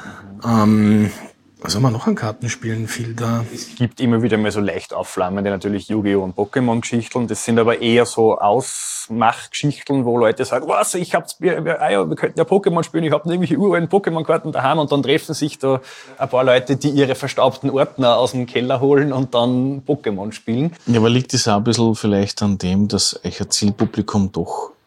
Was haben wir noch an Kartenspielen? Viel da. Es gibt immer wieder mal so leicht aufflammende, natürlich Yu-Gi-Oh! Und Pokémon-Geschichten. Das sind aber eher so Ausmachgeschichten, wo Leute sagen, wir könnten ja Pokémon spielen, ich habe irgendwelche uralten Pokémon-Karten daheim, und dann treffen sich da ein paar Leute, die ihre verstaubten Ordner aus dem Keller holen und dann Pokémon spielen. Ja, aber liegt es auch ein bisschen vielleicht an dem, dass euer Zielpublikum doch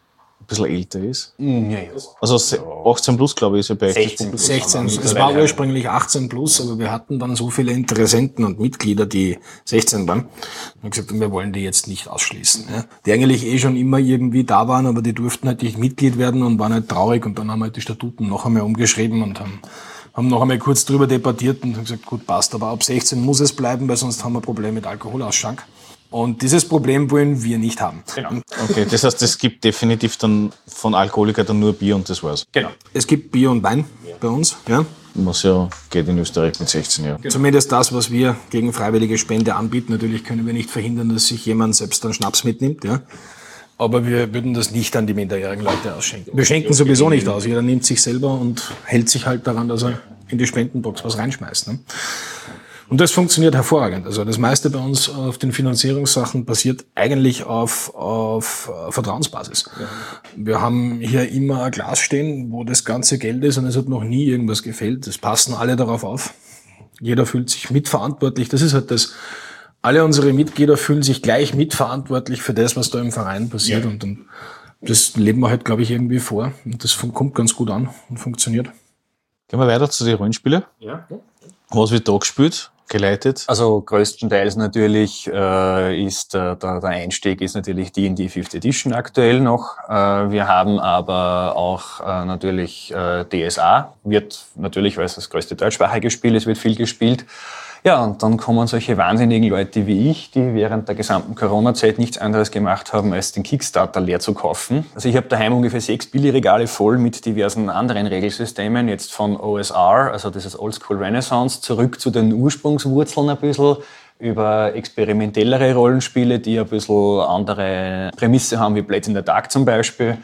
bisschen älter ist. Ja. Also 18 plus, glaube ich, ist ja bei 16. 16. Es war ursprünglich 18 plus, aber wir hatten dann so viele Interessenten und Mitglieder, die 16 waren. Und haben gesagt, wir wollen die jetzt nicht ausschließen. Ja. Die eigentlich schon immer irgendwie da waren, aber die durften halt nicht Mitglied werden und waren halt traurig. Und dann haben wir halt die Statuten noch einmal umgeschrieben und haben noch einmal kurz drüber debattiert und haben gesagt, gut, passt, aber ab 16 muss es bleiben, weil sonst haben wir ein Problem mit Alkoholausschank. Und dieses Problem wollen wir nicht haben. Genau. Okay, das heißt, es gibt definitiv dann von Alkoholiker dann nur Bier und das war's. Genau. Es gibt Bier und Wein bei uns, ja. Was ja geht in Österreich mit 16 Jahren. Genau. Zumindest das, was wir gegen freiwillige Spende anbieten. Natürlich können wir nicht verhindern, dass sich jemand selbst einen Schnaps mitnimmt, ja. Aber wir würden das nicht an die minderjährigen Leute ausschenken. Wir schenken sowieso nicht aus. Jeder nimmt sich selber und hält sich halt daran, dass er in die Spendenbox was reinschmeißt, ne? Und das funktioniert hervorragend. Also das meiste bei uns auf den Finanzierungssachen basiert eigentlich auf Vertrauensbasis. Ja. Wir haben hier immer ein Glas stehen, wo das ganze Geld ist und es hat noch nie irgendwas gefehlt. Es passen alle darauf auf. Jeder fühlt sich mitverantwortlich. Das ist halt das. Alle unsere Mitglieder fühlen sich gleich mitverantwortlich für das, was da im Verein passiert. Ja. Und das leben wir halt, glaube ich, irgendwie vor. Und das kommt ganz gut an und funktioniert. Gehen wir weiter zu den Rollenspielen. Ja. Was wird da gespielt? Geleitet? Also größtenteils natürlich ist der Einstieg ist natürlich D&D 5th Edition aktuell noch. Wir haben aber auch natürlich DSA, wird natürlich, weil es das größte deutschsprachige Spiel ist, wird viel gespielt. Ja, und dann kommen solche wahnsinnigen Leute wie ich, die während der gesamten Corona-Zeit nichts anderes gemacht haben, als den Kickstarter leer zu kaufen. Also ich habe daheim ungefähr 6 Billigregale voll mit diversen anderen Regelsystemen, jetzt von OSR, also dieses Oldschool Renaissance, zurück zu den Ursprungswurzeln ein bisschen, über experimentellere Rollenspiele, die ein bisschen andere Prämisse haben, wie Blades in the Dark zum Beispiel.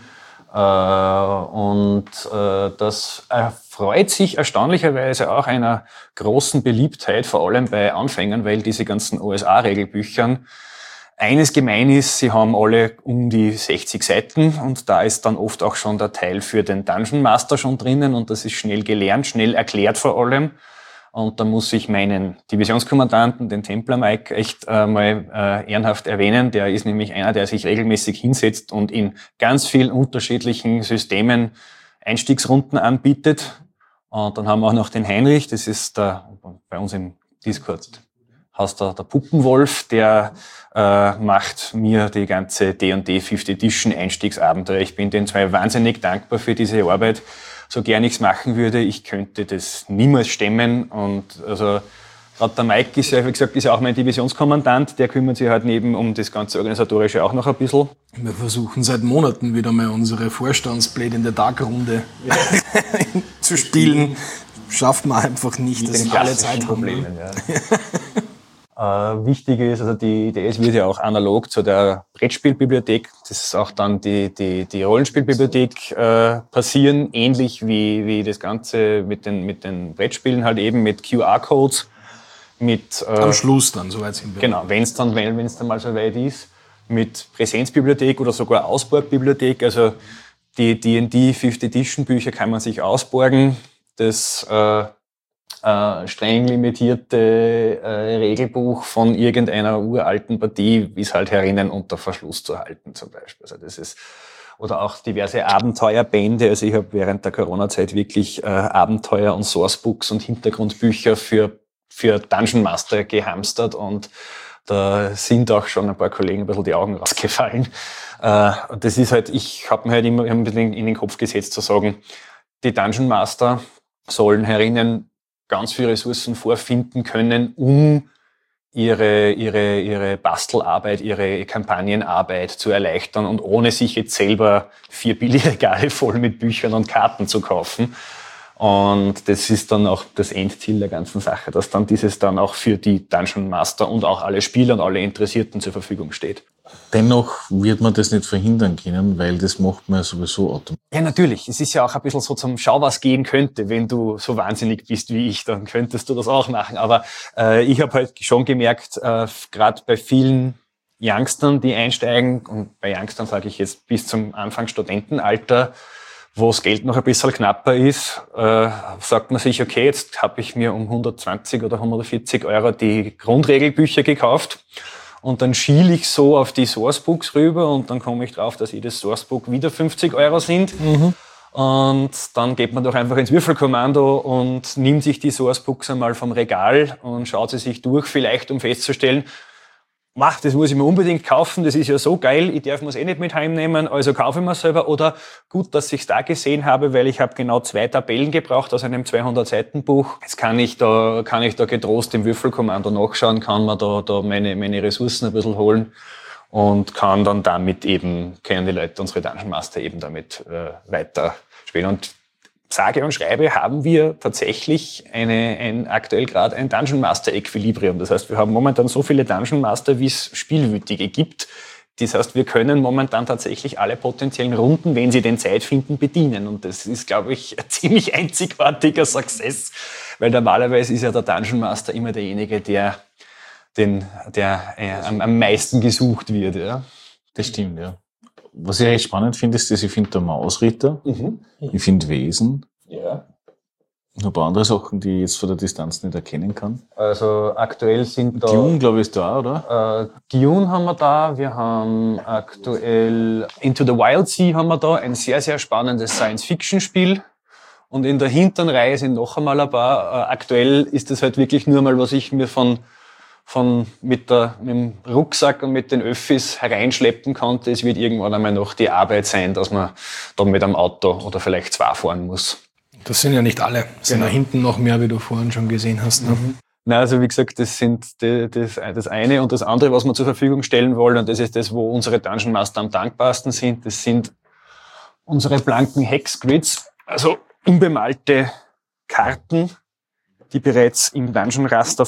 Und das erfreut sich erstaunlicherweise auch einer großen Beliebtheit, vor allem bei Anfängern, weil diese ganzen OSA-Regelbüchern eines gemein ist, sie haben alle um die 60 Seiten und da ist dann oft auch schon der Teil für den Dungeon Master schon drinnen und das ist schnell gelernt, schnell erklärt vor allem. Und da muss ich meinen Divisionskommandanten, den Templar Mike, echt mal ehrenhaft erwähnen. Der ist nämlich einer, der sich regelmäßig hinsetzt und in ganz vielen unterschiedlichen Systemen Einstiegsrunden anbietet. Und dann haben wir auch noch den Heinrich, das ist bei uns im Discord heißt der Puppenwolf, der macht mir die ganze D&D 5th Edition Einstiegsabenteuer. Ich bin den zwei wahnsinnig dankbar für diese Arbeit. So gern ich's machen würde, ich könnte das niemals stemmen. Und also gerade der Mike ist ja, wie gesagt, ist ja auch mein Divisionskommandant, der kümmert sich halt neben um das ganze Organisatorische auch noch ein bisschen. Wir versuchen seit Monaten wieder mal unsere Vorstands-Blade in the Dark Runde zu spielen. Schafft man einfach nicht, dass alle Zeit haben. Wichtig ist, also die DS wird ja auch analog zu der Brettspielbibliothek, das ist auch dann die Rollenspielbibliothek passieren, ähnlich wie das Ganze mit den Brettspielen halt eben mit QR-Codes, mit am Schluss dann, soweit sind wir. Genau, wenn es dann mal so weit ist, mit Präsenzbibliothek oder sogar Ausborgbibliothek, also die D&D 5th Edition Bücher kann man sich ausborgen, das streng limitierte Regelbuch von irgendeiner uralten Partie ist halt herinnen unter Verschluss zu halten zum Beispiel. Also das ist, oder auch diverse Abenteuerbände. Also ich habe während der Corona-Zeit wirklich Abenteuer und Sourcebooks und Hintergrundbücher für Dungeon Master gehamstert und da sind auch schon ein paar Kollegen ein bisschen die Augen rausgefallen. Und das ist halt, ich habe mir halt immer ein bisschen in den Kopf gesetzt zu sagen, die Dungeon Master sollen herinnen ganz viele Ressourcen vorfinden können, um ihre Bastelarbeit, ihre Kampagnenarbeit zu erleichtern und ohne sich jetzt selber 4 Billigregale voll mit Büchern und Karten zu kaufen. Und das ist dann auch das Endziel der ganzen Sache, dass dann dieses dann auch für die Dungeon Master und auch alle Spieler und alle Interessierten zur Verfügung steht. Dennoch wird man das nicht verhindern können, weil das macht man ja sowieso automatisch. Ja, natürlich. Es ist ja auch ein bisschen so zum Schau, was gehen könnte. Wenn du so wahnsinnig bist wie ich, dann könntest du das auch machen. Aber ich habe halt schon gemerkt, gerade bei vielen Youngstern, die einsteigen, und bei Youngstern sage ich jetzt bis zum Anfang Studentenalter, wo das Geld noch ein bisschen knapper ist, sagt man sich, okay, jetzt habe ich mir um 120 oder 140 Euro die Grundregelbücher gekauft und dann schiele ich so auf die Sourcebooks rüber und dann komme ich drauf, dass jedes Sourcebook wieder 50 € sind. Und dann geht man doch einfach ins Würfelkommando und nimmt sich die Sourcebooks einmal vom Regal und schaut sie sich durch, vielleicht um festzustellen, das muss ich mir unbedingt kaufen, das ist ja so geil, ich darf mir es nicht mit heimnehmen, also kaufe ich mir selber. Oder gut, dass ich es da gesehen habe, weil ich habe genau 2 Tabellen gebraucht aus einem 200-Seiten-Buch. Jetzt kann ich da getrost im Würfelkommando nachschauen, kann mir da meine Ressourcen ein bisschen holen und kann dann damit eben, können die Leute, unsere Dungeon Master eben damit weiter spielen. Und sage und schreibe, haben wir tatsächlich aktuell gerade ein Dungeon Master Equilibrium. Das heißt, wir haben momentan so viele Dungeon Master, wie es Spielwütige gibt. Das heißt, wir können momentan tatsächlich alle potenziellen Runden, wenn sie den Zeit finden, bedienen. Und das ist, glaube ich, ein ziemlich einzigartiger Success, weil normalerweise ist ja der Dungeon Master immer derjenige, der am meisten gesucht wird. Ja. Das stimmt, ja. Was ich recht spannend finde, ist, dass ich finde der Mausritter, ich finde Wesen, Ja. noch ein paar andere Sachen, die ich jetzt von der Distanz nicht erkennen kann. Also aktuell sind da... Dune, glaube ich, ist da, oder? Dune haben wir da, wir haben aktuell Into the Wild Sea haben wir da, ein sehr, sehr spannendes Science-Fiction-Spiel. Und in der hinteren Reihe sind noch einmal ein paar. Aktuell ist das halt wirklich nur mal, was ich mir mit dem Rucksack und mit den Öffis hereinschleppen konnte. Es wird irgendwann einmal noch die Arbeit sein, dass man dann mit einem Auto oder vielleicht 2 fahren muss. Das sind ja nicht alle. Es sind da hinten noch mehr, wie du vorhin schon gesehen hast. Ne? Na, also wie gesagt, das sind das eine und das andere, was wir zur Verfügung stellen wollen, und das ist das, wo unsere Dungeon Master am dankbarsten sind. Das sind unsere blanken Hexgrids, also unbemalte Karten, die bereits im Dungeon Raster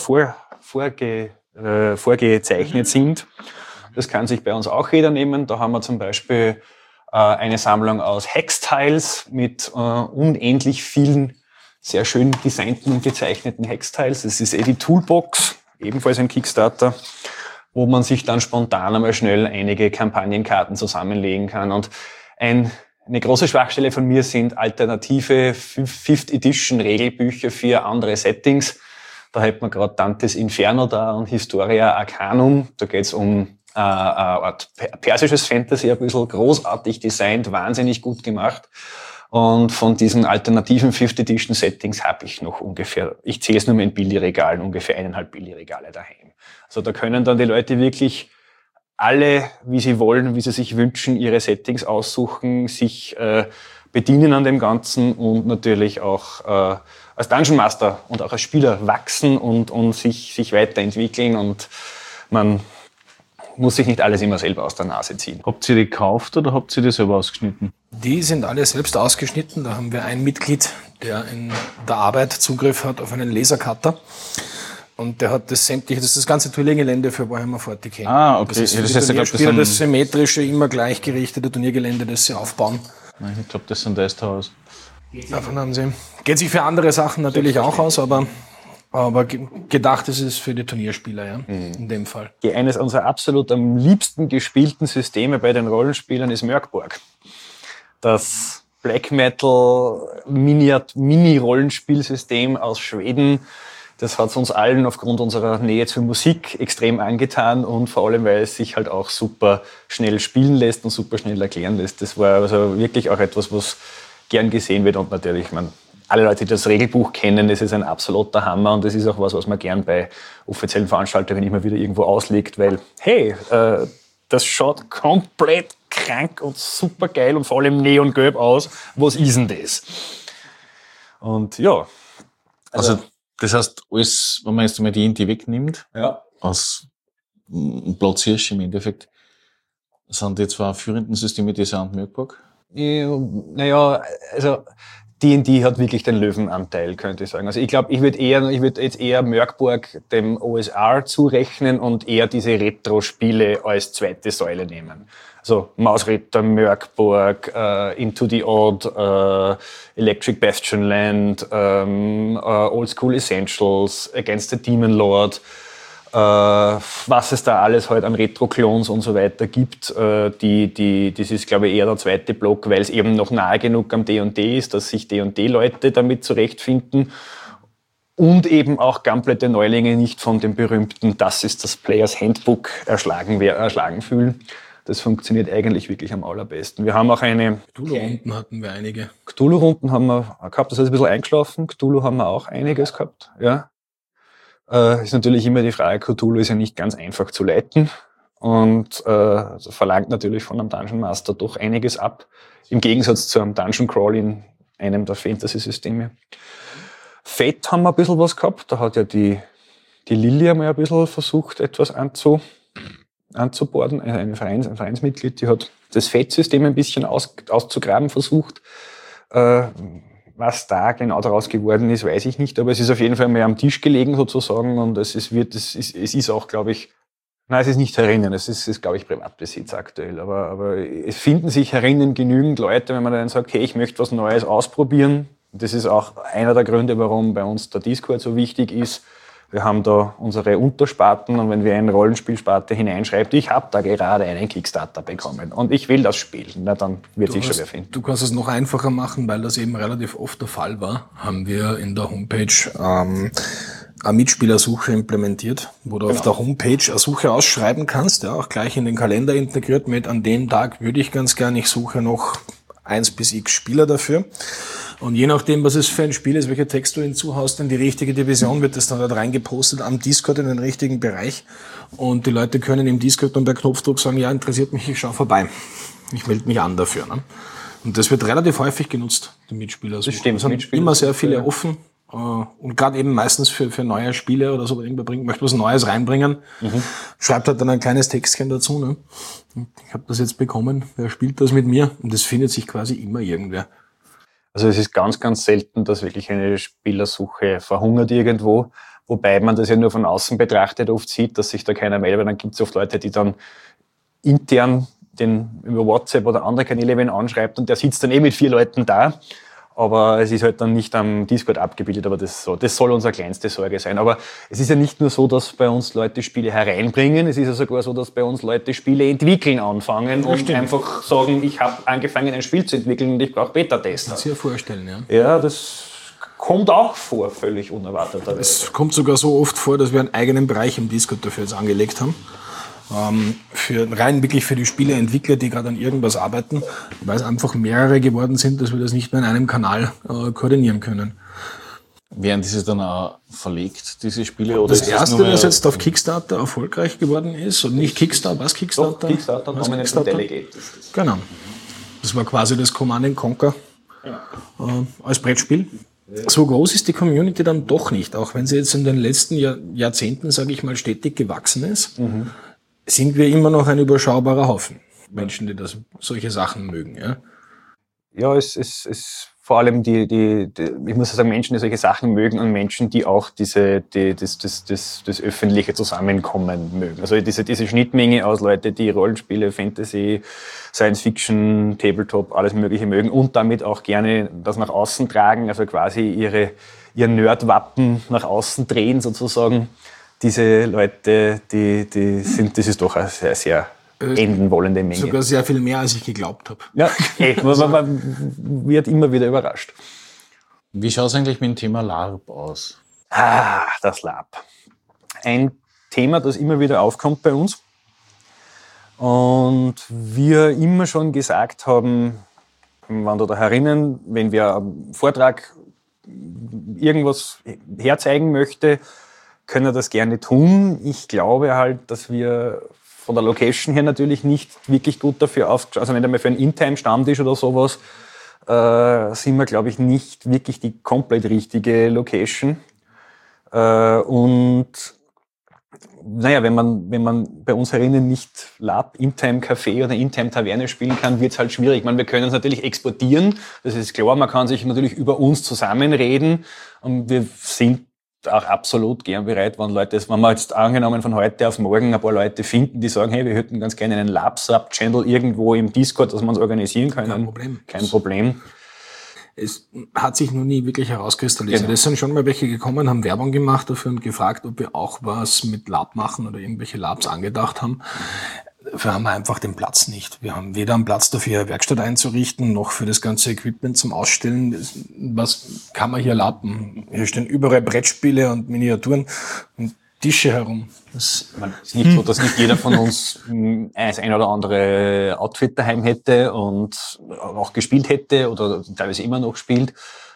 vorgezeichnet sind. Das kann sich bei uns auch jeder nehmen. Da haben wir zum Beispiel eine Sammlung aus Hextiles mit unendlich vielen sehr schön designten und gezeichneten Hextiles. Das ist die Toolbox, ebenfalls ein Kickstarter, wo man sich dann spontan einmal schnell einige Kampagnenkarten zusammenlegen kann. Und eine große Schwachstelle von mir sind alternative 5th Edition Regelbücher für andere Settings. Da hat man gerade Dantes Inferno da und Historia Arcanum. Da geht es um eine Art persisches Fantasy, ein bisschen großartig designt, wahnsinnig gut gemacht. Und von diesen alternativen 5th Edition Settings habe ich noch ungefähr, ich zähle es nur mal in Billigregalen, ungefähr 1,5 Billigregale daheim. Also da können dann die Leute wirklich alle, wie sie wollen, wie sie sich wünschen, ihre Settings aussuchen, sich bedienen an dem Ganzen und natürlich auch als Dungeon Master und auch als Spieler wachsen und sich weiterentwickeln, und man muss sich nicht alles immer selber aus der Nase ziehen. Habt ihr die gekauft oder habt ihr die selber ausgeschnitten? Die sind alle selbst ausgeschnitten. Da haben wir ein Mitglied, der in der Arbeit Zugriff hat auf einen Lasercutter. Und der hat das ganze Turniergelände für Warhammer 40k. Ah, okay. Das ist für die Turnierspieler das symmetrische, immer gleichgerichtete Turniergelände, das sie aufbauen. Nein, ich glaube, das sind Dice-Towers. Davon haben sie. Geht sich für andere Sachen natürlich auch aus, aber gedacht ist es für die Turnierspieler, ja, in dem Fall. Eines unserer absolut am liebsten gespielten Systeme bei den Rollenspielern ist Mörkborg. Das Black Metal Mini-Rollenspielsystem aus Schweden. Das hat uns allen aufgrund unserer Nähe zur Musik extrem angetan, und vor allem, weil es sich halt auch super schnell spielen lässt und super schnell erklären lässt. Das war also wirklich auch etwas, was gern gesehen wird, und natürlich, alle Leute, die das Regelbuch kennen, das ist ein absoluter Hammer, und das ist auch was man gern bei offiziellen Veranstaltungen immer wieder irgendwo auslegt, weil, hey, das schaut komplett krank und super geil und vor allem neongelb aus. Was ist denn das? Und ja. Also das heißt, alles, wenn man jetzt einmal die Inti wegnimmt, ja, aus Platzhirsch im Endeffekt, sind die 2 führenden Systeme dieser und Mörkborg? Naja, also D&D hat wirklich den Löwenanteil, könnte ich sagen. Also ich glaube, ich würde jetzt eher Mörkborg dem OSR zurechnen und eher diese Retro-Spiele als zweite Säule nehmen. Also Mausritter, Mörkborg, Into the Odd, Electric Bastionland, Old School Essentials, Against the Demon Lord, was es da alles halt an Retro-Clones und so weiter gibt, das ist, glaube ich, eher der zweite Block, weil es eben noch nahe genug am D&D ist, dass sich D&D-Leute damit zurechtfinden. und eben auch komplette Neulinge nicht von dem berühmten, das ist das Players Handbook, erschlagen fühlen. Das funktioniert eigentlich wirklich am allerbesten. Wir haben auch eine... Cthulhu-Runden hatten wir einige. Cthulhu-Runden haben wir gehabt, das ist ein bisschen eingeschlafen. Cthulhu haben wir auch einiges gehabt, ja. Ist natürlich immer die Frage, Cthulhu ist ja nicht ganz einfach zu leiten und verlangt natürlich von einem Dungeon Master doch einiges ab, im Gegensatz zu einem Dungeon Crawl in einem der Fantasy-Systeme. Fate haben wir ein bisschen was gehabt, da hat ja die Lilly einmal ein bisschen versucht, etwas anzuborden, ein Vereinsmitglied, die hat das Fate-System ein bisschen auszugraben versucht. Was da genau daraus geworden ist, weiß ich nicht, aber es ist auf jeden Fall mehr am Tisch gelegen sozusagen und es ist auch, glaube ich, nein, es ist nicht herinnen, es ist, glaube ich, Privatbesitz aktuell, aber es finden sich herinnen genügend Leute, wenn man dann sagt, hey, ich möchte was Neues ausprobieren. Das ist auch einer der Gründe, warum bei uns der Discord so wichtig ist. Wir haben da unsere Untersparten und wenn wir eine Rollenspielsparte hineinschreibt, ich habe da gerade einen Kickstarter bekommen und ich will das spielen, na, dann wird sich schon wer finden. Du kannst es noch einfacher machen, weil das eben relativ oft der Fall war, haben wir in der Homepage eine Mitspielersuche implementiert, wo du auf der Homepage eine Suche ausschreiben kannst, ja, auch gleich in den Kalender integriert mit, an dem Tag würde ich ganz gerne, ich suche noch 1 bis x Spieler dafür. Und je nachdem, was es für ein Spiel ist, welcher Text du hinzuhaust, in die richtige Division wird das dann dort reingepostet am Discord in den richtigen Bereich. Und die Leute können im Discord dann per Knopfdruck sagen, ja, interessiert mich, ich schaue vorbei. Ich melde mich an dafür. Ne? Und das wird relativ häufig genutzt, die Mitspieler. Das stimmt. Es sind immer sehr viele offen. Und gerade eben meistens für neue Spiele oder so, irgendwer möchte was Neues reinbringen, schreibt halt dann ein kleines Textchen dazu. Ne? Ich habe das jetzt bekommen, wer spielt das mit mir? Und das findet sich quasi immer irgendwer. Also es ist ganz, ganz selten, dass wirklich eine Spielersuche verhungert irgendwo, wobei man das ja nur von außen betrachtet oft sieht, dass sich da keiner meldet, weil dann gibt es oft Leute, die dann intern über WhatsApp oder andere Kanäle wen anschreibt und der sitzt dann mit 4 Leuten da, aber es ist halt dann nicht am Discord abgebildet, aber das soll unsere kleinste Sorge sein. Aber es ist ja nicht nur so, dass bei uns Leute Spiele hereinbringen, es ist ja sogar so, dass bei uns Leute Spiele entwickeln anfangen und einfach sagen, ich habe angefangen ein Spiel zu entwickeln und ich brauche Beta-Tester. Kannst du dir vorstellen, ja. Ja, das kommt auch vor, völlig unerwarteterweise. Es kommt sogar so oft vor, dass wir einen eigenen Bereich im Discord dafür jetzt angelegt haben. Wirklich für die Spieleentwickler, die gerade an irgendwas arbeiten, weil es einfach mehrere geworden sind, dass wir das nicht mehr in einem Kanal koordinieren können. Werden diese dann auch verlegt, diese Spiele? Oder das erste, das jetzt auf Kickstarter erfolgreich geworden ist, und nicht Kickstarter, was Kickstarter? Doch, Kickstarter, Kickstarter? Delegate. Genau. Das war quasi das Command & Conquer als Brettspiel. So groß ist die Community dann doch nicht, auch wenn sie jetzt in den letzten Jahrzehnten, sage ich mal, stetig gewachsen ist. Sind wir immer noch ein überschaubarer Haufen Menschen, die solche Sachen mögen, ja? Ja, es ist vor allem ich muss sagen, Menschen, die solche Sachen mögen und Menschen, die auch das öffentliche Zusammenkommen mögen. Also diese Schnittmenge aus Leute, die Rollenspiele, Fantasy, Science Fiction, Tabletop, alles Mögliche mögen und damit auch gerne das nach außen tragen, also quasi ihr Nerdwappen nach außen drehen sozusagen. Diese Leute, das ist doch eine sehr, sehr enden wollende Menge. Sogar sehr viel mehr, als ich geglaubt habe. Ja, man wird immer wieder überrascht. Wie schaut es eigentlich mit dem Thema LARP aus? Das LARP. Ein Thema, das immer wieder aufkommt bei uns. Und wir immer schon gesagt haben, wenn du da herinnen, wenn wir am Vortrag irgendwas herzeigen möchte, können wir das gerne tun. Ich glaube halt, dass wir von der Location her natürlich nicht wirklich gut dafür also nicht einmal für einen In-Time-Stammtisch oder sowas, sind wir, glaube ich, nicht wirklich die komplett richtige Location. Und naja, wenn man bei uns herinnen nicht LARP, In-Time-Café oder In-Time-Taverne spielen kann, wird es halt schwierig. Ich meine, wir können es natürlich exportieren, das ist klar, man kann sich natürlich über uns zusammenreden und wir sind auch absolut gern bereit, wenn wir jetzt angenommen von heute auf morgen ein paar Leute finden, die sagen, hey, wir hätten ganz gerne einen LARP-Sub-Channel irgendwo im Discord, dass wir uns organisieren können. Kein Problem. Es hat sich noch nie wirklich herauskristallisiert. Es sind schon mal welche gekommen, haben Werbung gemacht dafür und gefragt, ob wir auch was mit LARP machen oder irgendwelche LARPs angedacht haben. dafür haben wir einfach den Platz nicht. Wir haben weder einen Platz dafür, eine Werkstatt einzurichten, noch für das ganze Equipment zum Ausstellen. Was kann man hier lappen? Hier stehen überall Brettspiele und Miniaturen und Tische herum. Es ist nicht so, dass nicht jeder von uns das ein oder andere Outfit daheim hätte und auch gespielt hätte oder teilweise immer noch spielt.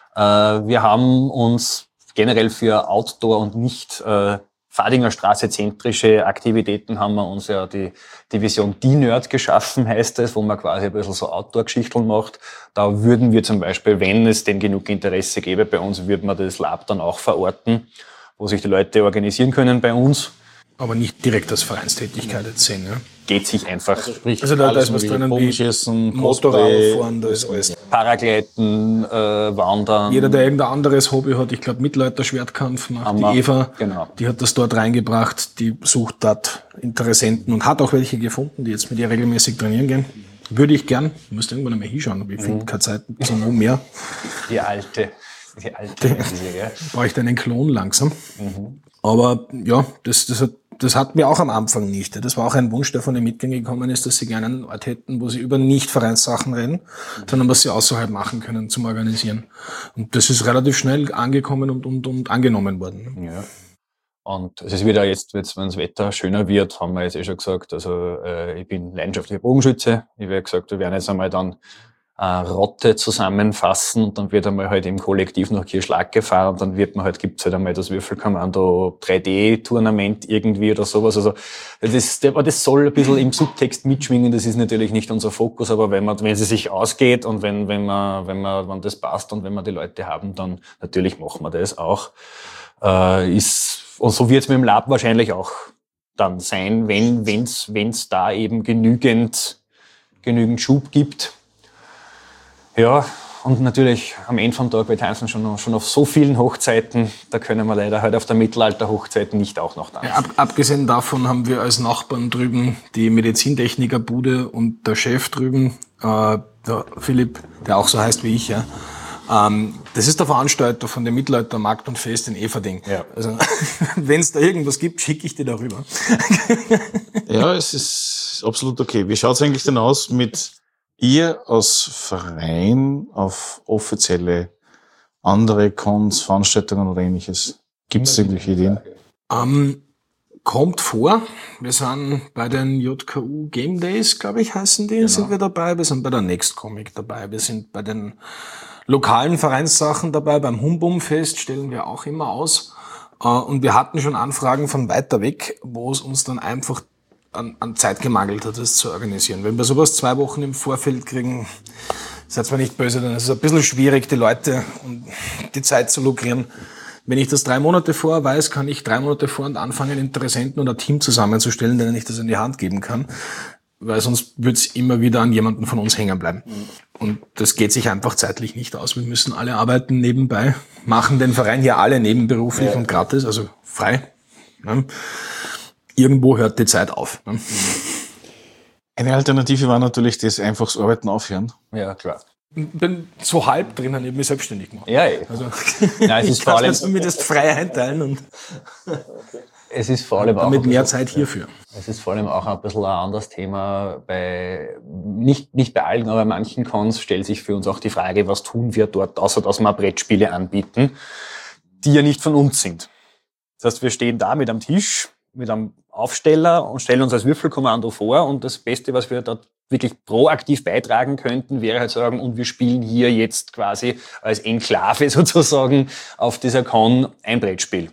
Wir haben uns generell für Outdoor und nicht Fadinger Straße zentrische Aktivitäten haben wir uns ja die Division Die-Nerd geschaffen, heißt es, wo man quasi ein bisschen so Outdoor-Geschichteln macht. Da würden wir zum Beispiel, wenn es denn genug Interesse gäbe bei uns, würden wir das Lab dann auch verorten, wo sich die Leute organisieren können bei uns. Aber nicht direkt als Vereinstätigkeit jetzt sehen, ja? Geht sich einfach. Also da ist was drinnen wie Motorradfahren, da ist alles. Paragleiten, Wandern. Jeder, der irgendein anderes Hobby hat, ich glaube Mittelalter-Schwertkampf macht, die Eva, genau. Die hat das dort reingebracht, die sucht dort Interessenten und hat auch welche gefunden, die jetzt mit ihr regelmäßig trainieren gehen. Würde ich gern, müsste irgendwann einmal hinschauen, aber ich finde keine Zeit zu noch mehr. Die alte Serie. Bräuchte einen Klon langsam. Aber ja, das hatten wir auch am Anfang nicht. Das war auch ein Wunsch, der von den Mitgliedern gekommen ist, dass sie gerne einen Ort hätten, wo sie über Nicht-Vereinssachen reden, sondern was sie außerhalb machen können zum Organisieren. Und das ist relativ schnell angekommen und angenommen worden. Ja. Und es ist wieder jetzt, wenn das Wetter schöner wird, haben wir jetzt schon gesagt, also ich bin leidenschaftlicher Bogenschütze. Ich habe gesagt, wir werden jetzt einmal dann Rotte zusammenfassen und dann wird einmal halt im Kollektiv noch Kirschlag gefahren und dann wird man halt, gibt's halt einmal das Würfelkommando 3D-Tournament irgendwie oder sowas. Also das soll ein bisschen im Subtext mitschwingen, das ist natürlich nicht unser Fokus, aber wenn sie sich ausgeht und wenn das passt und wenn wir die Leute haben, dann natürlich machen wir das auch. Und so wird's mit dem Lab wahrscheinlich auch dann sein, wenn's da eben genügend Schub gibt. Ja, und natürlich am Ende vom Tag, wir tanzen schon auf so vielen Hochzeiten, da können wir leider halt auf der Mittelalter-Hochzeit nicht auch noch tanzen. Ja, abgesehen davon haben wir als Nachbarn drüben die Medizintechnikerbude und der Chef drüben, der Philipp, der auch so heißt wie ich, ja. Das ist der Veranstalter von dem Mittelalter-Markt und Fest in Everding. Ja. Also, wenn es da irgendwas gibt, schicke ich dir darüber. Ja, es ist absolut okay. Wie schaut's eigentlich denn aus mit ihr als Verein auf offizielle andere Cons, Veranstaltungen oder ähnliches? Gibt es irgendwelche Ideen? Kommt vor. Wir sind bei den JKU Game Days, glaube ich, heißen die, sind wir dabei. Wir sind bei der Next Comic dabei. Wir sind bei den lokalen Vereinssachen dabei. Beim Humbum-Fest stellen wir auch immer aus. Und wir hatten schon Anfragen von weiter weg, wo es uns dann einfach an Zeit gemangelt hat, das zu organisieren. Wenn wir sowas 2 Wochen im Vorfeld kriegen, seid zwar nicht böse, dann ist es ein bisschen schwierig, die Leute und die Zeit zu lukrieren. Wenn ich das 3 Monate vorher weiß, kann ich 3 Monate vorher anfangen, Interessenten oder ein Team zusammenzustellen, denen ich das in die Hand geben kann, weil sonst wird es immer wieder an jemanden von uns hängen bleiben. Und das geht sich einfach zeitlich nicht aus. Wir müssen alle arbeiten nebenbei, machen den Verein hier alle nebenberuflich und gratis, also frei. Ja. Irgendwo hört die Zeit auf. Ne? Eine Alternative war natürlich das einfaches Arbeiten aufhören. Ja, klar. Ich bin so halb drinnen, ich habe mich selbstständig gemacht. Ja, also, ja, es ist vor allem, mir das frei einteilen und es ist vor allem auch damit mehr Zeit hierfür. Es ist vor allem auch ein bisschen ein anderes Thema. Nicht bei allen, aber bei manchen Cons stellt sich für uns auch die Frage, was tun wir dort, außer dass wir Brettspiele anbieten, die ja nicht von uns sind. Das heißt, wir stehen da mit am Tisch, mit einem Aufsteller und stellen uns als Würfelkommando vor und das Beste, was wir dort wirklich proaktiv beitragen könnten, wäre halt sagen, und wir spielen hier jetzt quasi als Enklave sozusagen auf dieser Con ein Brettspiel.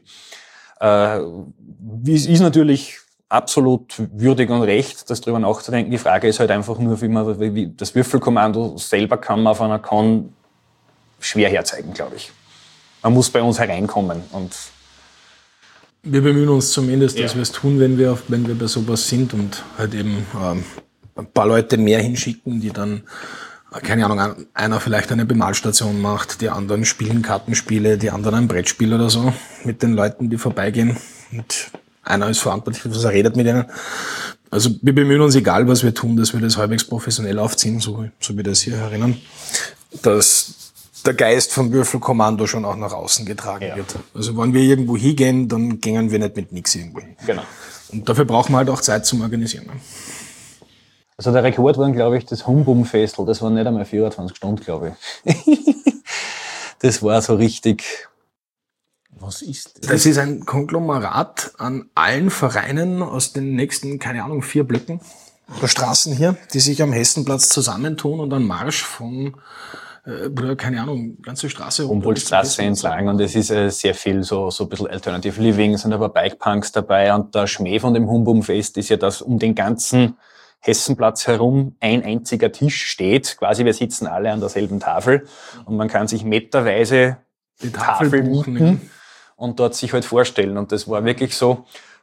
Es ist natürlich absolut würdig und recht, das drüber nachzudenken. Die Frage ist halt einfach nur, wie das Würfelkommando selber kann man auf einer Con schwer herzeigen, glaube ich. Man muss bei uns hereinkommen und wir bemühen uns zumindest, dass wir es tun, wenn wir bei sowas sind und halt eben ein paar Leute mehr hinschicken, die dann, keine Ahnung, einer vielleicht eine Bemalstation macht, die anderen spielen Kartenspiele, die anderen ein Brettspiel oder so mit den Leuten, die vorbeigehen. Und einer ist verantwortlich, was er redet mit ihnen. Also wir bemühen uns, egal was wir tun, dass wir das halbwegs professionell aufziehen, so wie das hier herinnen, dass der Geist vom Würfelkommando schon auch nach außen getragen wird. Also wenn wir irgendwo hingehen, dann gehen wir nicht mit nichts irgendwo hin. Genau. Und dafür brauchen wir halt auch Zeit zum Organisieren. Also der Rekord waren, glaube ich, das Humbum-Festel. Das waren nicht einmal 24 Stunden, glaube ich. Das war so richtig... Was ist das? Das ist ein Konglomerat an allen Vereinen aus den nächsten, keine Ahnung, 4 Blöcken der Straßen hier, die sich am Hessenplatz zusammentun und einen Marsch von, keine Ahnung, ganze Straße runter. Humboldtstraße entlang, und es ist sehr viel so ein bisschen Alternative Living, sind aber Bikepunks dabei, und der Schmäh von dem Humbum-Fest ist ja, dass um den ganzen Hessenplatz herum ein einziger Tisch steht, quasi wir sitzen alle an derselben Tafel und man kann sich meterweise die Tafel buchen und dort sich halt vorstellen, und das war wirklich so,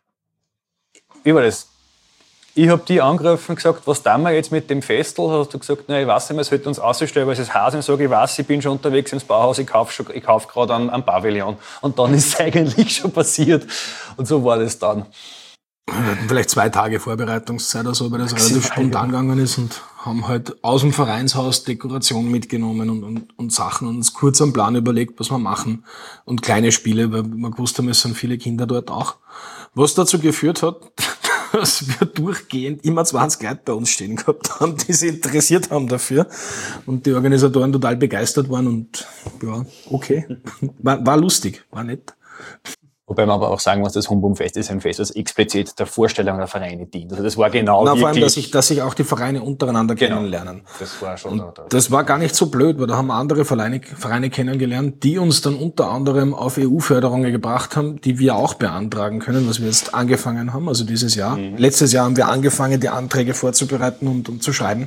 wie war das? Ich hab die angerufen und gesagt, was tun wir jetzt mit dem Festel? Hast du gesagt, nein, ich weiß nicht, wir sollten uns ausstellen, weil es ist heiß. Und ich sage, ich weiß, ich bin schon unterwegs ins Bauhaus, ich kauf gerade einen Pavillon. Und dann ist es eigentlich schon passiert. Und so war das dann. Wir hatten vielleicht 2 Tage Vorbereitungszeit oder so, weil das relativ spontan gegangen ist, und haben halt aus dem Vereinshaus Dekoration mitgenommen und Sachen und uns kurz am Plan überlegt, was wir machen. Und kleine Spiele, weil wir gewusst haben, es sind viele Kinder dort auch. Was dazu geführt hat, dass wir durchgehend immer 20 Leute bei uns stehen gehabt haben, die sich interessiert haben dafür. Und die Organisatoren total begeistert waren, und ja, okay. War lustig, war nett. Wobei man aber auch sagen muss, das Humbum-Fest ist ein Fest, das explizit der Vorstellung der Vereine dient. Also das war genau vor allem, wirklich... dass sich auch die Vereine untereinander kennenlernen. Das war schon und das war gar nicht so blöd, weil da haben wir andere Vereine kennengelernt, die uns dann unter anderem auf EU-Förderungen gebracht haben, die wir auch beantragen können, was wir jetzt angefangen haben, also dieses Jahr. Letztes Jahr haben wir angefangen, die Anträge vorzubereiten und zu schreiben.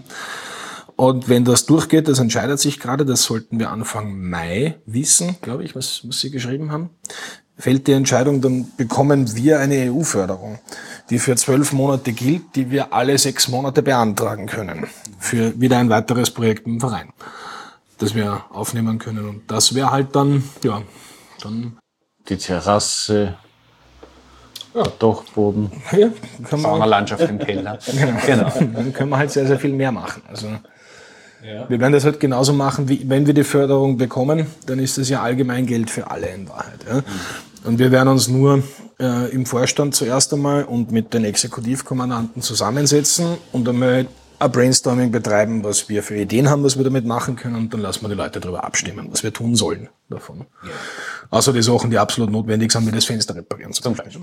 Und wenn das durchgeht, das entscheidet sich gerade, das sollten wir Anfang Mai wissen, glaube ich, was Sie geschrieben haben. Fällt die Entscheidung, dann bekommen wir eine EU-Förderung, die für 12 Monate gilt, die wir alle 6 Monate beantragen können. Für wieder ein weiteres Projekt im Verein, das wir aufnehmen können. Und das wäre halt dann, ja, dann... Die Terrasse, der Dachboden. Ja, Saunalandschaft im Keller. Genau. Dann können wir halt sehr, sehr viel mehr machen. Also wir werden das halt genauso machen, wie wenn wir die Förderung bekommen, dann ist das ja allgemein Geld für alle in Wahrheit. Ja. Und wir werden uns nur im Vorstand zuerst einmal und mit den Exekutivkommandanten zusammensetzen und einmal ein Brainstorming betreiben, was wir für Ideen haben, was wir damit machen können, und dann lassen wir die Leute darüber abstimmen, was wir tun sollen davon. Ja. Außer die Sachen, die absolut notwendig sind, wie das Fenster reparieren zum Beispiel.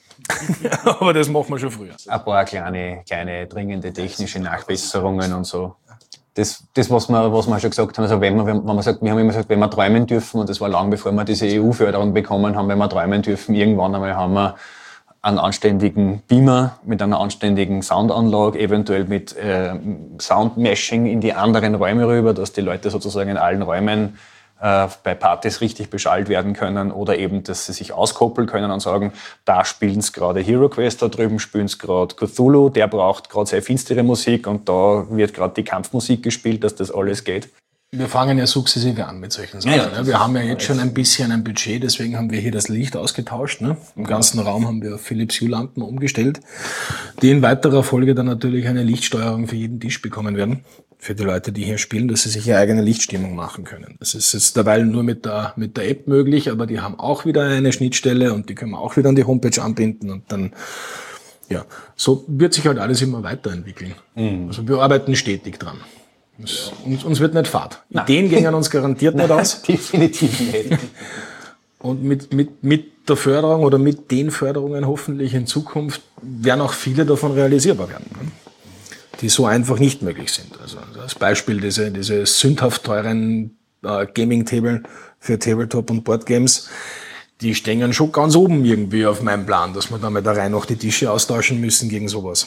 Aber das machen wir schon früher. Ein paar kleine dringende technische Nachbesserungen und so. Das was wir schon gesagt haben, also wenn man sagt, wir haben immer gesagt, wenn wir träumen dürfen, und das war lang bevor wir diese EU-Förderung bekommen haben, wenn wir träumen dürfen, irgendwann einmal haben wir einen anständigen Beamer mit einer anständigen Soundanlage, eventuell mit Soundmeshing in die anderen Räume rüber, dass die Leute sozusagen in allen Räumen bei Partys richtig beschallt werden können, oder eben, dass sie sich auskoppeln können und sagen, da spielen es gerade Hero Quest, da drüben spielen es gerade Cthulhu, der braucht gerade sehr finstere Musik und da wird gerade die Kampfmusik gespielt, dass das alles geht. Wir fangen ja sukzessive an mit solchen Sachen. Ja. Wir haben ja jetzt schon ein bisschen ein Budget, deswegen haben wir hier das Licht ausgetauscht. Ne? Im ganzen Raum haben wir Philips Hue-Lampen umgestellt, die in weiterer Folge dann natürlich eine Lichtsteuerung für jeden Tisch bekommen werden. Für die Leute, die hier spielen, dass sie sich ihre eigene Lichtstimmung machen können. Das ist jetzt derweil nur mit der App möglich, aber die haben auch wieder eine Schnittstelle und die können wir auch wieder an die Homepage anbinden, und dann, ja, so wird sich halt alles immer weiterentwickeln. Also wir arbeiten stetig dran. Uns wird nicht fad. Ideen gehen uns garantiert nicht aus. Definitiv nicht. Und mit der Förderung oder mit den Förderungen hoffentlich in Zukunft werden auch viele davon realisierbar werden, ne? Die so einfach nicht möglich sind. Also als Beispiel diese sündhaft teuren Gaming-Table für Tabletop und Boardgames, die stehen schon ganz oben irgendwie auf meinem Plan, dass wir da mal da rein noch die Tische austauschen müssen gegen sowas.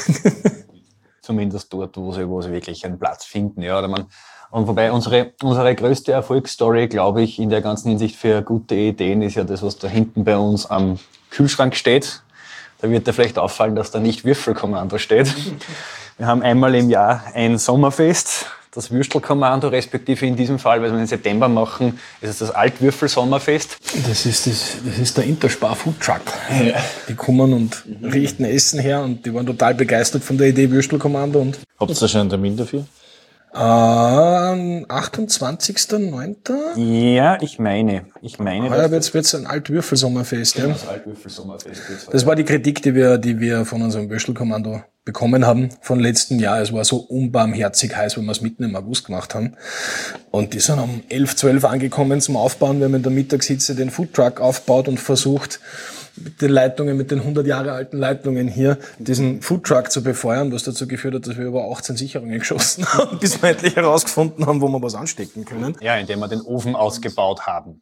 Zumindest dort, wo sie wirklich einen Platz finden. Ja, und wobei unsere größte Erfolgsstory, glaube ich, in der ganzen Hinsicht für gute Ideen ist ja das, was da hinten bei uns am Kühlschrank steht. Da wird dir vielleicht auffallen, dass da nicht Würfelkommando steht. Wir haben einmal im Jahr ein Sommerfest, das Würstelkommando, respektive in diesem Fall, weil wir im September machen, ist es das Altwürfel-Sommerfest. Das ist der Interspar Food Truck. Ja. Die kommen und richten Essen her, und die waren total begeistert von der Idee Würstelkommando. Und habt ihr da schon einen Termin dafür? 28.09. Ja, ich meine. Heuer wird's ein Altwürfel-Sommerfest. Ja. Das Altwürfel-Sommerfest. Das war die Kritik, die wir von unserem Würstelkommando bekommen haben von letztem Jahr. Es war so unbarmherzig heiß, weil wir es mitten im August gemacht haben. Und die sind um 11, 12 angekommen zum Aufbauen. Wir haben in der Mittagshitze den Foodtruck aufgebaut und versucht, mit den Leitungen, mit den 100 Jahre alten Leitungen hier, diesen Foodtruck zu befeuern, was dazu geführt hat, dass wir über 18 Sicherungen geschossen haben, bis wir endlich herausgefunden haben, wo wir was anstecken können. Ja, indem wir den Ofen ausgebaut haben.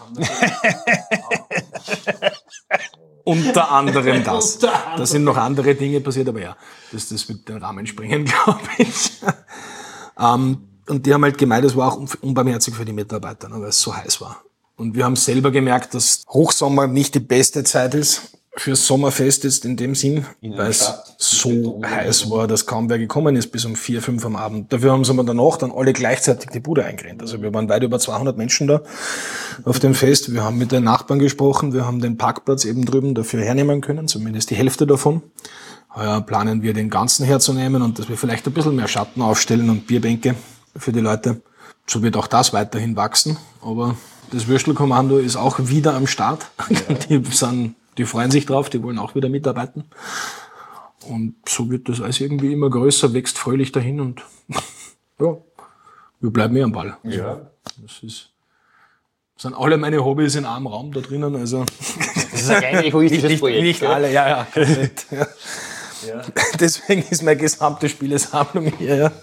Unter anderem das. Da sind noch andere Dinge passiert, aber ja, das wird den Rahmen sprengen, glaube ich. Und die haben halt gemeint, es war auch unbarmherzig für die Mitarbeiter, weil es so heiß war. Und wir haben selber gemerkt, dass Hochsommer nicht die beste Zeit ist fürs Sommerfest jetzt in dem Sinn, weil es so heiß war, dass kaum wer gekommen ist bis um 4, 5 am Abend. Dafür haben sie aber danach dann alle gleichzeitig die Bude eingerennt. Also wir waren weit über 200 Menschen da auf dem Fest. Wir haben mit den Nachbarn gesprochen, wir haben den Parkplatz eben drüben dafür hernehmen können, zumindest die Hälfte davon. Heuer planen wir den ganzen herzunehmen und dass wir vielleicht ein bisschen mehr Schatten aufstellen und Bierbänke für die Leute. So wird auch das weiterhin wachsen, aber das Würstelkommando ist auch wieder am Start. Die freuen sich drauf, die wollen auch wieder mitarbeiten. Und so wird das alles irgendwie immer größer, wächst fröhlich dahin und ja, wir bleiben am Ball. Ja. Das sind alle meine Hobbys in einem Raum da drinnen. Also Das ist ein rein egoistisches Projekt. Nicht alle, ja, komplett. Ja. Ja. Deswegen ist meine gesamte Spielesammlung hier. Ja.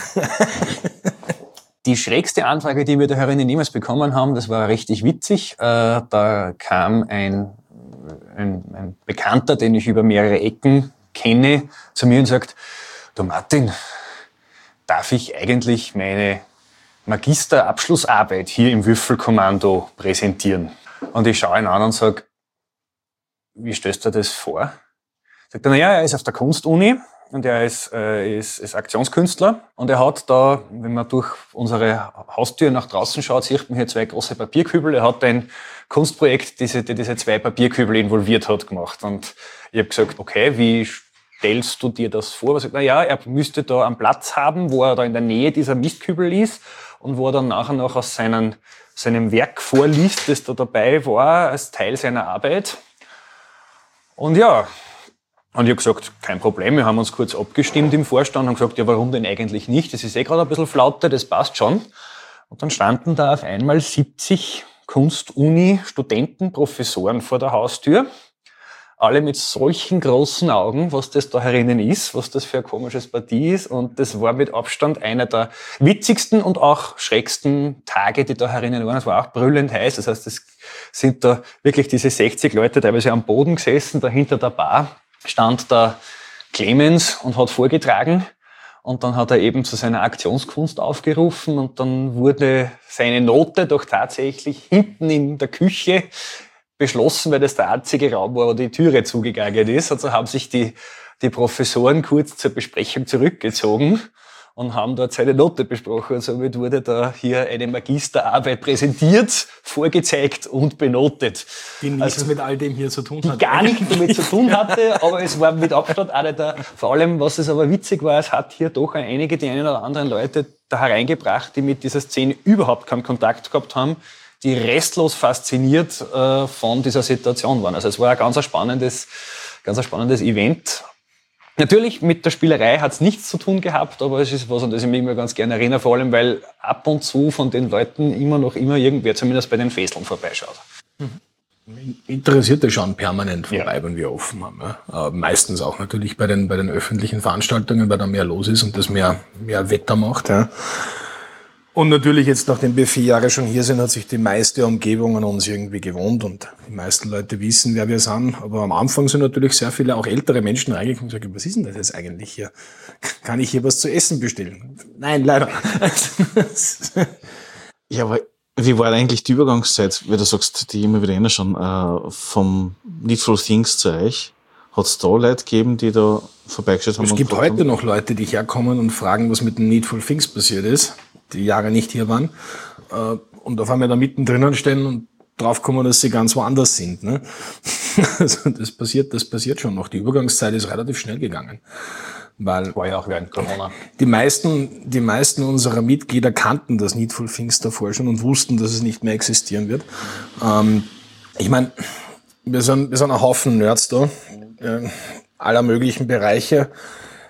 Die schrägste Anfrage, die wir der Hörerinnen niemals bekommen haben, das war richtig witzig. Da kam ein Bekannter, den ich über mehrere Ecken kenne, zu mir und sagt, du Martin, darf ich eigentlich meine Magisterabschlussarbeit hier im Würfelkommando präsentieren? Und ich schaue ihn an und sage, wie stellst du dir das vor? Sagt er, naja, er ist auf der Kunstuni und er ist Aktionskünstler und er hat da, wenn man durch unsere Haustür nach draußen schaut, sieht man hier 2 große Papierkübel. Er hat ein Kunstprojekt, die diese 2 Papierkübel involviert hat, gemacht. Und ich habe gesagt, okay, wie stellst du dir das vor? Er sagt, naja, er müsste da einen Platz haben, wo er da in der Nähe dieser Mistkübel ist und wo er dann nachher noch aus seinem Werk vorliest, das da dabei war, als Teil seiner Arbeit. Und ja, und ich habe gesagt, kein Problem, wir haben uns kurz abgestimmt im Vorstand und gesagt, ja, warum denn eigentlich nicht? Das ist gerade ein bisschen Flaute, das passt schon. Und dann standen da auf einmal 70 Kunst-Uni-Studenten, Professoren vor der Haustür. Alle mit solchen großen Augen, was das da herinnen ist, was das für ein komisches Partie ist. Und das war mit Abstand einer der witzigsten und auch schrägsten Tage, die da herinnen waren. Es war auch brüllend heiß. Das heißt, es sind da wirklich diese 60 Leute teilweise am Boden gesessen, da hinter der Bar stand da Clemens und hat vorgetragen und dann hat er eben zu seiner Aktionskunst aufgerufen und dann wurde seine Note doch tatsächlich hinten in der Küche beschlossen, weil das der einzige Raum war, wo die Türe zugegangen ist. Also haben sich die Professoren kurz zur Besprechung zurückgezogen und haben dort seine Note besprochen. Und somit wurde da hier eine Magisterarbeit präsentiert, vorgezeigt und benotet. Die nichts mit all dem hier zu tun hatte. Die gar nichts damit zu tun hatte, aber es war mit Abstand eine der, vor allem, was es aber witzig war, es hat hier doch einige, die einen oder anderen Leute da hereingebracht, die mit dieser Szene überhaupt keinen Kontakt gehabt haben, die restlos fasziniert von dieser Situation waren. Also es war ein ganz spannendes Event. Natürlich, mit der Spielerei hat es nichts zu tun gehabt, aber es ist was, an das ich mich immer ganz gerne erinnere, vor allem, weil ab und zu von den Leuten immer irgendwer, zumindest bei den Fesseln, vorbeischaut. Interessierte schauen permanent vorbei, wenn wir offen haben. Ja. Meistens auch natürlich bei den öffentlichen Veranstaltungen, weil da mehr los ist und das mehr Wetter macht. Ja. Und natürlich jetzt, nachdem wir 4 Jahre schon hier sind, hat sich die meiste Umgebung an uns irgendwie gewohnt und die meisten Leute wissen, wer wir sind. Aber am Anfang sind natürlich sehr viele, auch ältere Menschen reingekommen und gesagt, was ist denn das jetzt eigentlich hier? Kann ich hier was zu essen bestellen? Nein, leider. Ja, aber wie war eigentlich die Übergangszeit, weil du sagst, die immer wieder schon, vom Needful Things zu euch? Hat es da Leute gegeben, die da vorbeigeschaut haben? Es gibt heute noch Leute, die herkommen und fragen, was mit den Needful Things passiert ist, die Jahre nicht hier waren, und auf einmal da mittendrin stehen und draufkommen, dass sie ganz woanders sind. Ne? Also das passiert schon noch. Die Übergangszeit ist relativ schnell gegangen. Weil war ja auch während Corona. Die meisten unserer Mitglieder kannten das Needful Things davor schon und wussten, dass es nicht mehr existieren wird. Ich meine, wir sind ein Haufen Nerds da, aller möglichen Bereiche.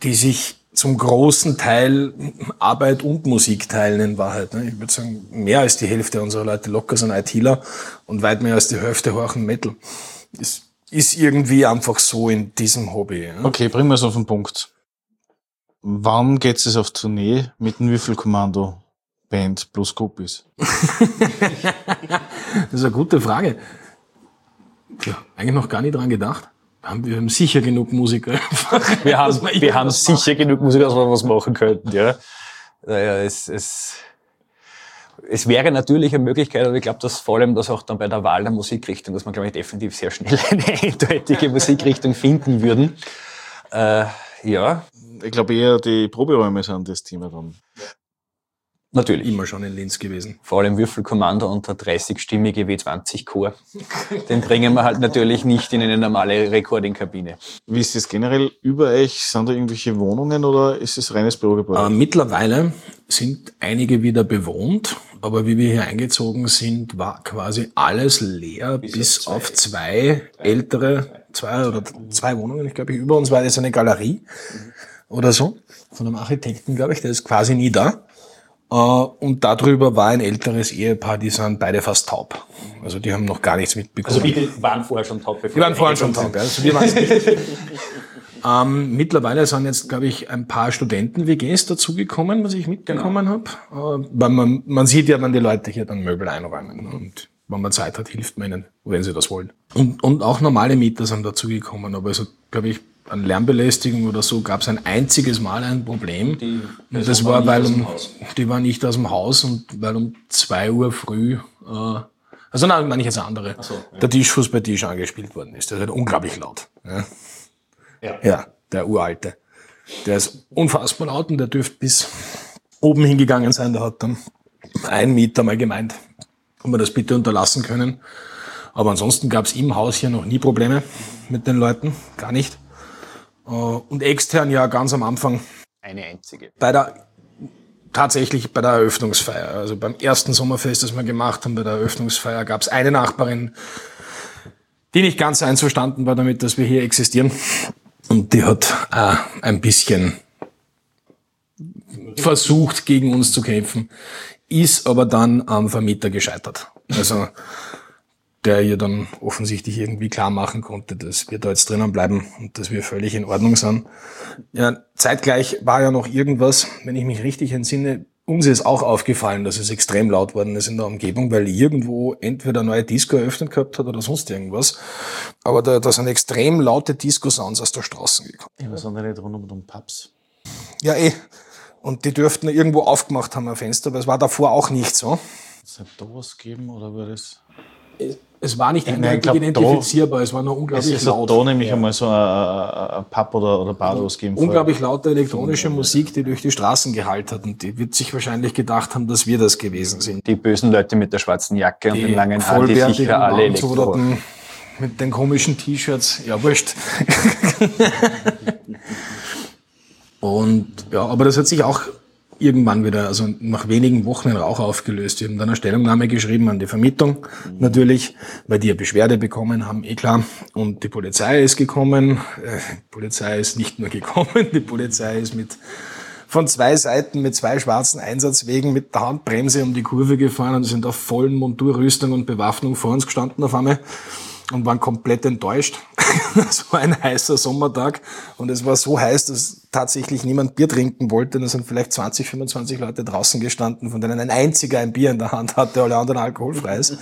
die sich zum großen Teil Arbeit und Musik teilen in Wahrheit. Ich würde sagen, mehr als die Hälfte unserer Leute locker sind ITler und weit mehr als die Hälfte horchen Metal. Es ist irgendwie einfach so in diesem Hobby. Ja. Okay, bringen wir es auf den Punkt. Wann geht es auf Tournee mit dem Würfelkommando Band plus Groupies? Das ist eine gute Frage. Ja, eigentlich noch gar nicht dran gedacht. Wir haben sicher genug Musiker. Wir haben sicher genug Musiker, dass wir was machen könnten, ja. Es wäre natürlich eine Möglichkeit, aber ich glaube, dass vor allem das auch dann bei der Wahl der Musikrichtung, dass man, glaube ich, definitiv sehr schnell eine eindeutige Musikrichtung finden würden. Ja. Ich glaube eher, die Proberäume sind das Thema dann. Natürlich. Immer schon in Linz gewesen. Vor allem Würfelkommando und der 30-stimmige W20-Chor. Den bringen wir halt natürlich nicht in eine normale Recording-Kabine. Wie ist das generell über euch? Sind da irgendwelche Wohnungen oder ist es reines Bürogebäude? Mittlerweile sind einige wieder bewohnt, aber wie wir hier eingezogen sind, war quasi alles leer, bis auf zwei Wohnungen. Ich glaube, über uns war jetzt eine Galerie oder so, von einem Architekten, glaube ich, der ist quasi nie da. Und darüber war ein älteres Ehepaar, die sind beide fast taub. Also die haben noch gar nichts mitbekommen. Also die waren vorher schon taub. Die waren vorher schon taub, ja. Also wir waren es nicht. Mittlerweile sind jetzt, glaube ich, ein paar Studenten-WGs dazugekommen, was ich mitbekommen habe. Weil man sieht ja, wenn die Leute hier dann Möbel einräumen. Und wenn man Zeit hat, hilft man ihnen, wenn sie das wollen. Und auch normale Mieter sind dazugekommen. Aber also, glaube ich, an Lärmbelästigung oder so gab es ein einziges Mal ein Problem. Und das war, weil die waren nicht aus dem Haus und weil um 2 Uhr früh, also nein, meine ich jetzt eine andere, so, ja. Der Tischfußballtisch angespielt worden ist. Der ist halt unglaublich laut. Ja, der uralte. Der ist unfassbar laut und der dürfte bis oben hingegangen sein. Da hat dann ein Mieter mal gemeint, ob wir das bitte unterlassen können. Aber ansonsten gab es im Haus hier noch nie Probleme mit den Leuten, gar nicht. Und extern ja ganz am Anfang. Eine einzige. Tatsächlich bei der Eröffnungsfeier. Also beim ersten Sommerfest, das wir gemacht haben, bei der Eröffnungsfeier gab es eine Nachbarin, die nicht ganz einverstanden war damit, dass wir hier existieren. Und die hat ein bisschen versucht, gegen uns zu kämpfen, ist aber dann am Vermieter gescheitert. Also der ihr dann offensichtlich irgendwie klar machen konnte, dass wir da jetzt drinnen bleiben und dass wir völlig in Ordnung sind. Ja, zeitgleich war ja noch irgendwas, wenn ich mich richtig entsinne, uns ist auch aufgefallen, dass es extrem laut worden ist in der Umgebung, weil irgendwo entweder eine neue Disco eröffnet gehabt hat oder sonst irgendwas. Aber da sind extrem laute Disco-Sounds aus der Straße gekommen. Ja, was sind denn nicht rund um Pubs? Ja, Und die dürften irgendwo aufgemacht haben, ein Fenster, aber es war davor auch nicht so. Hat es da was gegeben oder war das? Es war nicht identifizierbar, es war nur unglaublich laut. Es hat da nämlich einmal so ein Pub oder Bar gegeben. Unglaublich laute elektronische Musik, die durch die Straßen gehallt hat. Und die wird sich wahrscheinlich gedacht haben, dass wir das gewesen sind. Die bösen Leute mit der schwarzen Jacke und den langen Haaren, die sicher alle Elektro. Mit den komischen T-Shirts, ja wurscht. Und ja, aber das hat sich auch irgendwann wieder, also nach wenigen Wochen in Rauch aufgelöst. Wir haben dann eine Stellungnahme geschrieben an die Vermietung, natürlich, weil die ja Beschwerde bekommen haben, klar. Und die Polizei ist gekommen. Die Polizei ist nicht nur gekommen, die Polizei ist von 2 Seiten mit 2 schwarzen Einsatzwegen mit der Handbremse um die Kurve gefahren und sind auf vollen Monturrüstung und Bewaffnung vor uns gestanden auf einmal und waren komplett enttäuscht. Es war ein heißer Sommertag und es war so heiß, dass tatsächlich niemand Bier trinken wollte. Da sind vielleicht 20, 25 Leute draußen gestanden, von denen ein einziger ein Bier in der Hand hatte, alle anderen alkoholfrei ist.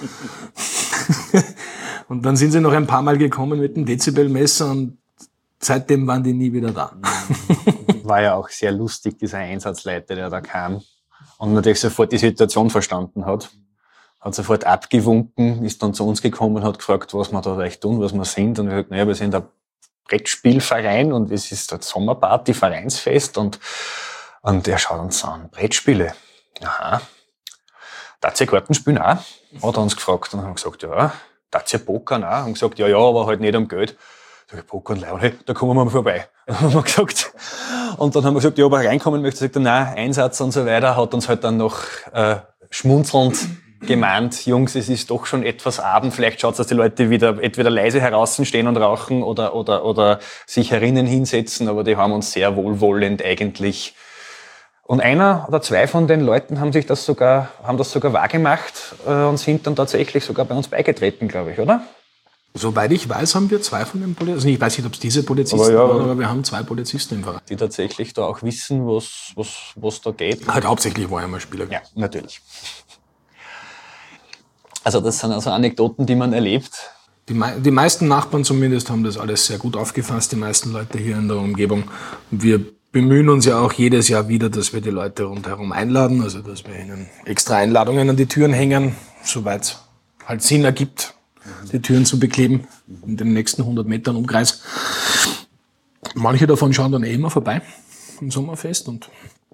Und dann sind sie noch ein paar Mal gekommen mit dem Dezibelmesser und seitdem waren die nie wieder da. War ja auch sehr lustig, dieser Einsatzleiter, der da kam und natürlich sofort die Situation verstanden hat. Hat sofort abgewunken, ist dann zu uns gekommen und hat gefragt, was wir da eigentlich tun, was wir sind. Und wir haben gesagt, wir sind ein Brettspielverein und es ist ein Sommerparty, Vereinsfest. Und er schaut uns an, Brettspiele. Aha. Darf ihr Karten spielen auch? Hat er uns gefragt. Und dann haben wir gesagt, ja. Darf ihr pokern auch? Und gesagt, ja, aber halt nicht um Geld. Sag ich, pokern, Leute, da kommen wir mal vorbei. Und dann haben wir gesagt, ja, ob er reinkommen möchte, sagt er, nein, Einsatz und so weiter, hat uns halt dann noch schmunzelnd gemahnt, Jungs, es ist doch schon etwas Abend, vielleicht schaut es, dass die Leute wieder entweder leise draußen stehen und rauchen oder sich herinnen hinsetzen, aber die haben uns sehr wohlwollend eigentlich. Und einer oder zwei von den Leuten haben das sogar wahrgemacht und sind dann tatsächlich sogar bei uns beigetreten, glaube ich, oder? Soweit ich weiß, haben wir zwei von den Polizisten. Also ich weiß nicht, ob es diese Polizisten waren, aber wir haben zwei Polizisten im Verein. Die tatsächlich da auch wissen, was da geht. Halt hauptsächlich Warhammer-Spieler. Ja, natürlich. Also das sind also Anekdoten, die man erlebt. Die meisten Nachbarn zumindest haben das alles sehr gut aufgefasst, die meisten Leute hier in der Umgebung. Wir bemühen uns ja auch jedes Jahr wieder, dass wir die Leute rundherum einladen, also dass wir ihnen extra Einladungen an die Türen hängen, soweit halt Sinn ergibt, die Türen zu bekleben in den nächsten 100 Metern Umkreis. Manche davon schauen dann immer vorbei im Sommerfest und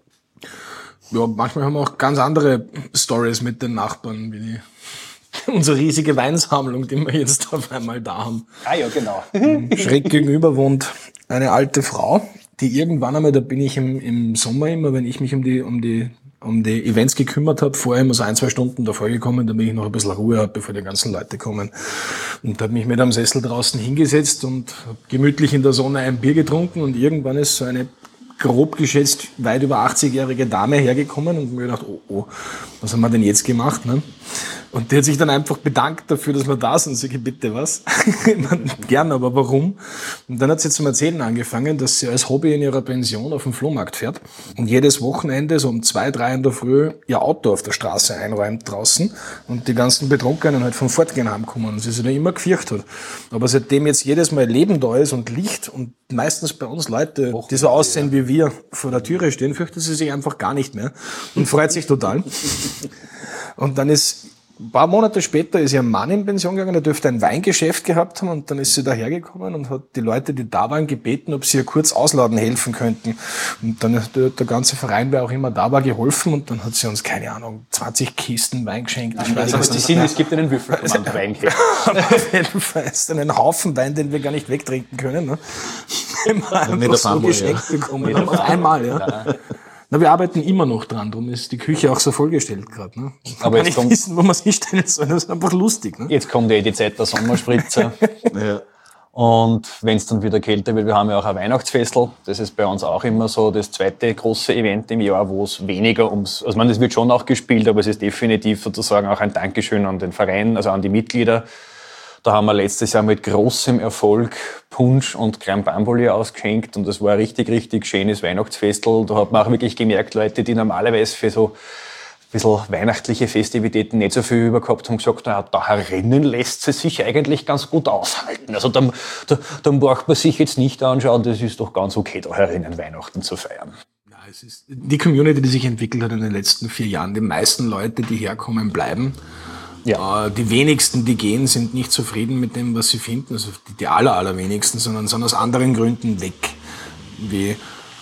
ja, manchmal haben wir auch ganz andere Stories mit den Nachbarn, wie unsere riesige Weinsammlung, die wir jetzt auf einmal da haben. Ah ja, genau. Schräg gegenüber wohnt eine alte Frau, die irgendwann einmal, da bin ich im Sommer immer, wenn ich mich um die Events gekümmert habe, vorher immer so 1-2 Stunden davor gekommen, damit ich noch ein bisschen Ruhe habe, bevor die ganzen Leute kommen. Und habe mich mit am Sessel draußen hingesetzt und habe gemütlich in der Sonne ein Bier getrunken und irgendwann ist so eine grob geschätzt weit über 80-jährige Dame hergekommen und mir gedacht, oh, was haben wir denn jetzt gemacht, ne? Und die hat sich dann einfach bedankt dafür, dass wir da sind. Und sage ich, bitte was? Ich meine, gern, aber warum? Und dann hat sie zum Erzählen angefangen, dass sie als Hobby in ihrer Pension auf den Flohmarkt fährt und jedes Wochenende so um 2, 3 in der Früh ihr Auto auf der Straße einräumt draußen und die ganzen Betrunkenen halt vom Fortgehen heimkommen und sie sich da immer gefürchtet hat. Aber seitdem jetzt jedes Mal Leben da ist und Licht und meistens bei uns Leute, die so aussehen wie wir, vor der Türe stehen, fürchtet sie sich einfach gar nicht mehr und freut sich total. Und dann ist ein paar Monate später ist ihr Mann in Pension gegangen, der dürfte ein Weingeschäft gehabt haben und dann ist sie dahergekommen und hat die Leute, die da waren, gebeten, ob sie ihr kurz ausladen helfen könnten. Und dann hat der ganze Verein, wer auch immer da war, geholfen und dann hat sie uns, keine Ahnung, 20 Kisten Wein geschenkt. Ich weiß nicht. Es gibt einen Würfelkommand-Wein. Auf jeden Fall ist einen Haufen Wein, den wir gar nicht wegtrinken können. Ne? Den wir einfach so geschenkt bekommen haben. Auf einmal, ja. Na, wir arbeiten immer noch dran, darum ist die Küche auch so vollgestellt gerade. Ne? Aber jetzt nicht wissen, wo man sich stellen soll, das ist einfach lustig. Ne? Jetzt kommt die Zeit der Sommerspritzer. Ja. Und wenn es dann wieder kälter wird, wir haben ja auch ein Weihnachtsfestel, das ist bei uns auch immer so das zweite große Event im Jahr, wo es weniger also ich meine, es wird schon auch gespielt, aber es ist definitiv sozusagen auch ein Dankeschön an den Verein, also an die Mitglieder. Da haben wir letztes Jahr mit großem Erfolg Punsch und Crème Bamboli ausgeschenkt und das war ein richtig, richtig schönes Weihnachtsfestel. Da hat man auch wirklich gemerkt, Leute, die normalerweise für so ein bisschen weihnachtliche Festivitäten nicht so viel über gehabt haben, gesagt, da herinnen lässt sie sich eigentlich ganz gut aushalten. Also dann braucht man sich jetzt nicht anschauen, das ist doch ganz okay, da herinnen Weihnachten zu feiern. Ja, es ist die Community, die sich entwickelt hat in den letzten 4 Jahren. Die meisten Leute, die herkommen, bleiben. Ja. Die wenigsten, die gehen, sind nicht zufrieden mit dem, was sie finden. Also die allerwenigsten, sondern sind aus anderen Gründen weg. Wie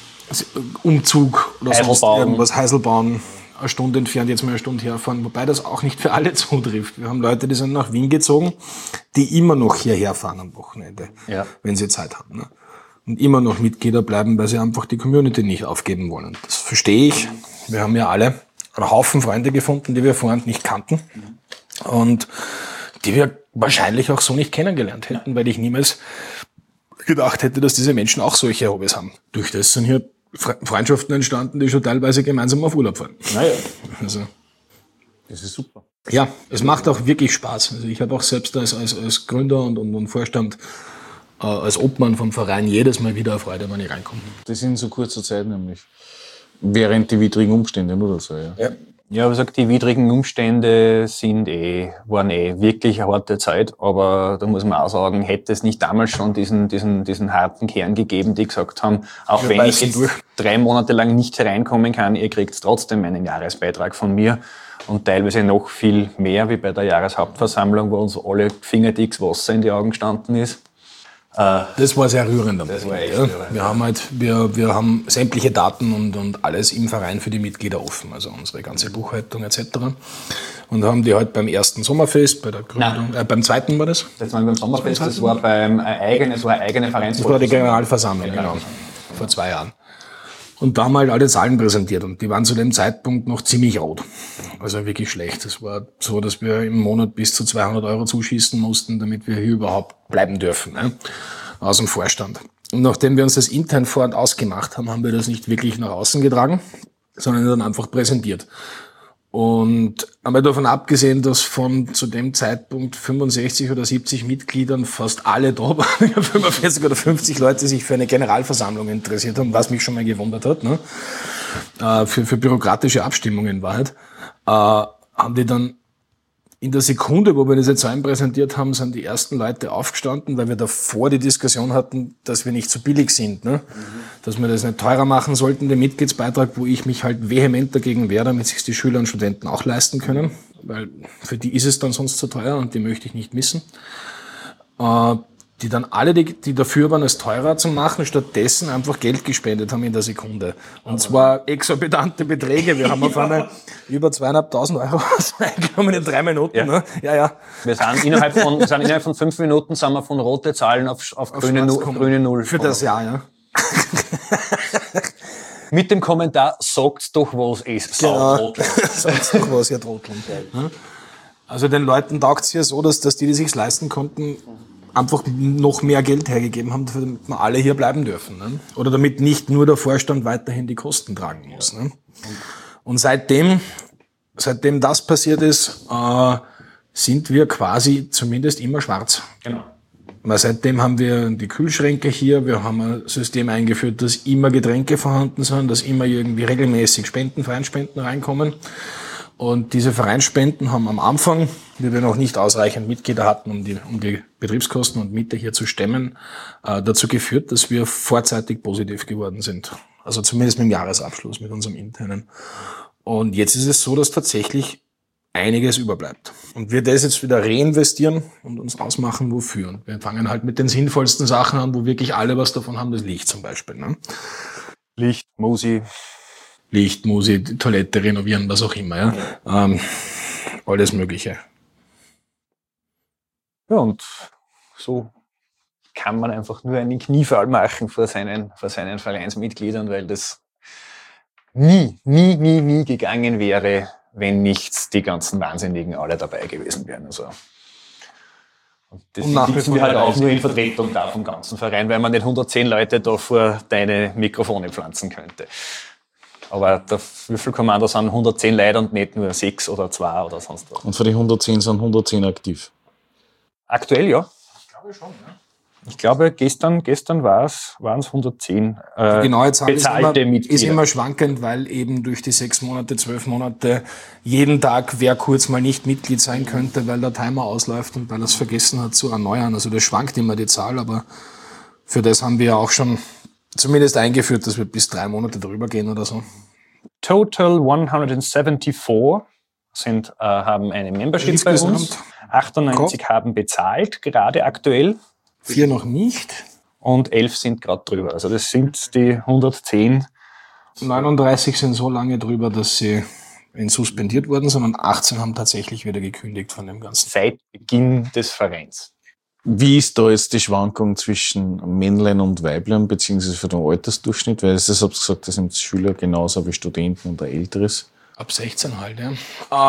Umzug oder sonst irgendwas, Heisel bauen, eine Stunde entfernt, jetzt mal eine Stunde herfahren. Wobei das auch nicht für alle zutrifft. Wir haben Leute, die sind nach Wien gezogen, die immer noch hierher fahren am Wochenende, wenn sie Zeit haben. Ne? Und immer noch Mitglieder bleiben, weil sie einfach die Community nicht aufgeben wollen. Das verstehe ich. Wir haben ja alle einen Haufen Freunde gefunden, die wir vorher nicht kannten. Und die wir wahrscheinlich auch so nicht kennengelernt hätten, weil ich niemals gedacht hätte, dass diese Menschen auch solche Hobbys haben. Durch das sind hier Freundschaften entstanden, die schon teilweise gemeinsam auf Urlaub fahren. Naja. Also, das ist super. Ja, es macht auch wirklich Spaß. Also ich habe auch selbst als Gründer und Vorstand, als Obmann vom Verein jedes Mal wieder Freude, wenn ich reinkomme. Das in so kurzer Zeit nämlich. Während die widrigen Umstände oder so, ja. Ja, aber gesagt, die widrigen Umstände waren wirklich eine harte Zeit, aber da muss man auch sagen, hätte es nicht damals schon diesen harten Kern gegeben, die gesagt haben, auch wenn ich jetzt 3 Monate lang nicht hereinkommen kann, ihr kriegt trotzdem einen Jahresbeitrag von mir und teilweise noch viel mehr, wie bei der Jahreshauptversammlung, wo uns alle Fingerdicks Wasser in die Augen gestanden ist. Das war sehr rührend. Das war echt rührend. Wir haben sämtliche Daten und alles im Verein für die Mitglieder offen, also unsere ganze Buchhaltung etc. Und haben die halt beim ersten Sommerfest, bei der Gründung, beim zweiten war das? Das war beim Sommerfest, das war eine eigene Vereinsvorsitzende. Das war die Generalversammlung, genau, vor 2 Jahren. Und da haben wir halt alle Zahlen präsentiert und die waren zu dem Zeitpunkt noch ziemlich rot. Also wirklich schlecht. Es war so, dass wir im Monat bis zu 200 € zuschießen mussten, damit wir hier überhaupt bleiben dürfen, ne? Aus dem Vorstand. Und nachdem wir uns das intern vor- und ausgemacht haben, haben wir das nicht wirklich nach außen getragen, sondern dann einfach präsentiert. Und einmal davon abgesehen, dass von zu dem Zeitpunkt 65 oder 70 Mitgliedern fast alle da waren, 45 oder 50 Leute sich für eine Generalversammlung interessiert haben, was mich schon mal gewundert hat, ne? Für bürokratische Abstimmungen in Wahrheit, haben die dann in der Sekunde, wo wir diese Zahlen präsentiert haben, sind die ersten Leute aufgestanden, weil wir davor die Diskussion hatten, dass wir nicht zu billig sind, ne? Dass wir das nicht teurer machen sollten, den Mitgliedsbeitrag, wo ich mich halt vehement dagegen wehre, damit sich die Schüler und Studenten auch leisten können, weil für die ist es dann sonst zu teuer und die möchte ich nicht missen. Die dann alle, die dafür waren, es teurer zu machen, stattdessen einfach Geld gespendet haben in der Sekunde. Und zwar exorbitante Beträge. Wir haben auf einmal über 2.500 € eingenommen in 3 Minuten. Ja. Ne? Ja. Wir sind innerhalb von 5 Minuten sind wir von rote Zahlen auf grüne Null. Für das Jahr, ja. Mit dem Kommentar, sagt's doch, was es Genau. Sagt's doch was, ihr Trotteln. Also den Leuten taugt's ja so, dass die sich's leisten konnten, einfach noch mehr Geld hergegeben haben, damit wir alle hier bleiben dürfen. Ne? Oder damit nicht nur der Vorstand weiterhin die Kosten tragen muss. Ne? Und seitdem das passiert ist, sind wir quasi zumindest immer schwarz. Genau. Weil seitdem haben wir die Kühlschränke hier, wir haben ein System eingeführt, dass immer Getränke vorhanden sind, dass immer irgendwie regelmäßig Vereinsspenden reinkommen. Und diese Vereinsspenden haben am Anfang, wie wir noch nicht ausreichend Mitglieder hatten, um die Betriebskosten und Miete hier zu stemmen, dazu geführt, dass wir vorzeitig positiv geworden sind. Also zumindest mit dem Jahresabschluss, mit unserem internen. Und jetzt ist es so, dass tatsächlich einiges überbleibt. Und wir das jetzt wieder reinvestieren und uns ausmachen, wofür. Und wir fangen halt mit den sinnvollsten Sachen an, wo wirklich alle was davon haben, das Licht zum Beispiel. Ne? Licht, Musik, Toilette renovieren, was auch immer, ja. Alles Mögliche. Ja, und so kann man einfach nur einen Kniefall machen vor seinen Vereinsmitgliedern, weil das nie gegangen wäre, wenn nicht die ganzen Wahnsinnigen alle dabei gewesen wären. Also, und das sitzen wir halt auch nur in Vertretung da vom ganzen Verein, weil man nicht 110 Leute da vor deine Mikrofone pflanzen könnte. Aber der Würfelkommando sind 110 Leute und nicht nur 6 oder 2 oder sonst was. Und für die 110 sind 110 aktiv? Aktuell ja. Ich glaube schon, ja. Ich glaube, gestern waren es 110 die genaue Zahl bezahlte Mitglieder. Ist immer schwankend, weil eben durch die 6 Monate, 12 Monate jeden Tag wer kurz mal nicht Mitglied sein könnte, weil der Timer ausläuft und weil er es vergessen hat zu erneuern. Also das schwankt immer die Zahl, aber für das haben wir ja auch schon zumindest eingeführt, dass wir bis 3 Monate drüber gehen oder so. Total 174 haben eine Membership Insgesamt bei uns. 98 haben bezahlt, gerade aktuell. 4 noch nicht. Und 11 sind gerade drüber. Also das sind die 110. 39 sind so lange drüber, dass sie suspendiert worden sind und 18 haben tatsächlich wieder gekündigt von dem Ganzen. Seit Beginn des Vereins. Wie ist da jetzt die Schwankung zwischen Männlein und Weiblein, beziehungsweise für den Altersdurchschnitt? Weil das habt ihr gesagt, das sind Schüler genauso wie Studenten und ein Älteres. Ab 16 halt, ja.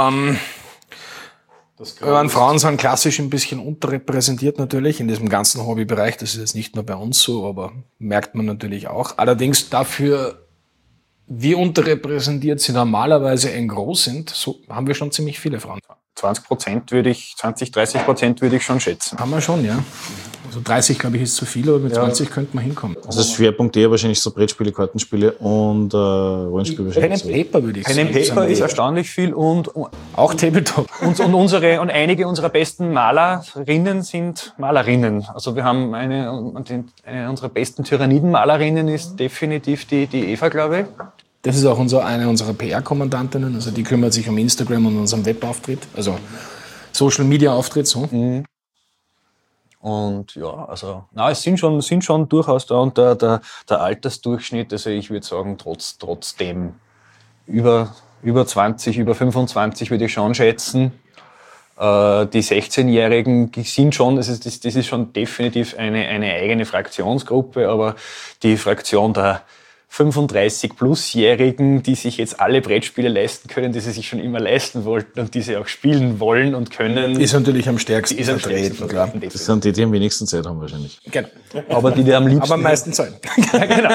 Frauen sind klassisch ein bisschen unterrepräsentiert natürlich in diesem ganzen Hobbybereich. Das ist jetzt nicht nur bei uns so, aber merkt man natürlich auch. Allerdings dafür, wie unterrepräsentiert sie normalerweise in groß sind, so haben wir schon ziemlich viele Frauen. 20%, 30% würde ich schon schätzen. Haben wir schon, ja. Also 30, glaube ich, ist zu viel, aber mit 20 könnte man hinkommen. Also das Schwerpunkt eher wahrscheinlich so Brettspiele, Kartenspiele und Rollenspiele. Pen and Paper würde ich sagen. Pen and Paper ist erstaunlich viel und auch Tabletop. Und einige unserer besten Malerinnen sind Malerinnen. Also wir haben eine unserer besten Tyrannidenmalerinnen ist definitiv die Eva, glaube ich. Das ist auch eine unserer PR-Kommandantinnen, also die kümmert sich um Instagram und unseren Webauftritt, also Social-Media-Auftritt, so. Mhm. Und ja, also, es sind schon durchaus da und der Altersdurchschnitt, also ich würde sagen, trotzdem über 20, über 25 würde ich schon schätzen. Die 16-Jährigen sind schon, das ist schon definitiv eine eigene Fraktionsgruppe, aber die Fraktion der 35-Plus-Jährigen, die sich jetzt alle Brettspiele leisten können, die sie sich schon immer leisten wollten und die sie auch spielen wollen und können. Ist natürlich am stärksten vertreten, klar. Das sind die am wenigsten Zeit haben wahrscheinlich. Genau. Aber die am liebsten... Aber am meisten Zeit. Ja, genau.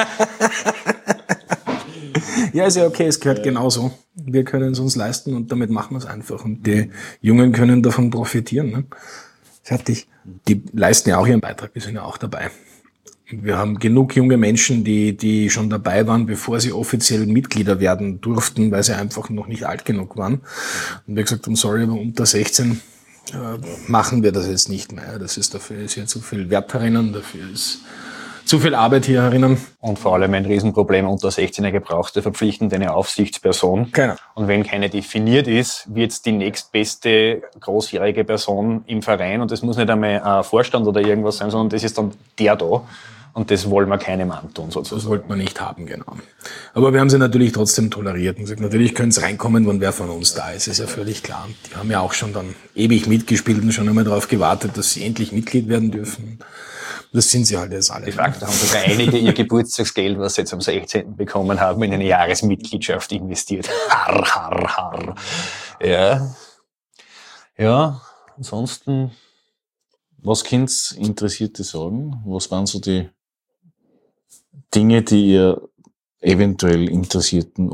Ja, ist ja okay, es gehört genauso. Wir können es uns leisten und damit machen wir es einfach. Und die Jungen können davon profitieren. Ne? Fertig. Die leisten ja auch ihren Beitrag, die sind ja auch dabei. Wir haben genug junge Menschen, die schon dabei waren, bevor sie offiziell Mitglieder werden durften, weil sie einfach noch nicht alt genug waren. Und wir gesagt haben, sorry, aber unter 16 machen wir das jetzt nicht mehr. Dafür ist hier zu viel Wert herinnen, dafür ist zu viel Arbeit hier herinnen. Und vor allem ein Riesenproblem, unter 16er brauchst du verpflichtend eine Aufsichtsperson. Genau. Und wenn keine definiert ist, wird es die nächstbeste großjährige Person im Verein. Und das muss nicht einmal ein Vorstand oder irgendwas sein, sondern das ist dann der da. Und das wollen wir keinem antun, sozusagen. Das wollten wir nicht haben, genau. Aber wir haben sie natürlich trotzdem toleriert und gesagt, natürlich können sie reinkommen, wenn wer von uns da ist, ist ja völlig klar. Die haben ja auch schon dann ewig mitgespielt und schon einmal darauf gewartet, dass sie endlich Mitglied werden dürfen. Das sind sie halt jetzt alle. De facto haben sogar einige ihr Geburtstagsgeld, was sie jetzt am 16. bekommen haben, in eine Jahresmitgliedschaft investiert. Har, har, har. Ja, ansonsten... Was könnt's Interessierte sagen? Was waren so die Dinge, die ihr eventuell Interessierten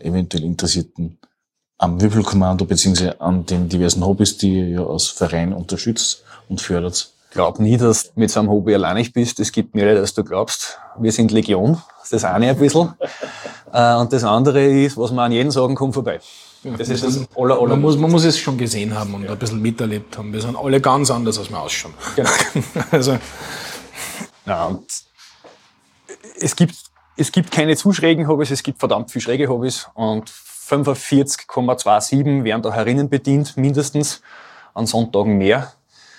am Würfelkommando beziehungsweise an den diversen Hobbys, die ihr ja als Verein unterstützt und fördert? Glaub nie, dass du mit so einem Hobby allein nicht bist. Es gibt mehr, als du glaubst. Wir sind Legion. Das ist das eine ein bisschen. Und das andere ist, was man an jeden sagen, komm vorbei. Das ist das man muss es schon gesehen haben und ein bisschen miterlebt haben. Wir sind alle ganz anders, als wir ausschauen. Genau. Also. Ja, und es gibt keine zu schrägen Hobbys, es gibt verdammt viel schräge Hobbys und 45,27 werden da herinnen bedient, mindestens, an Sonntagen mehr.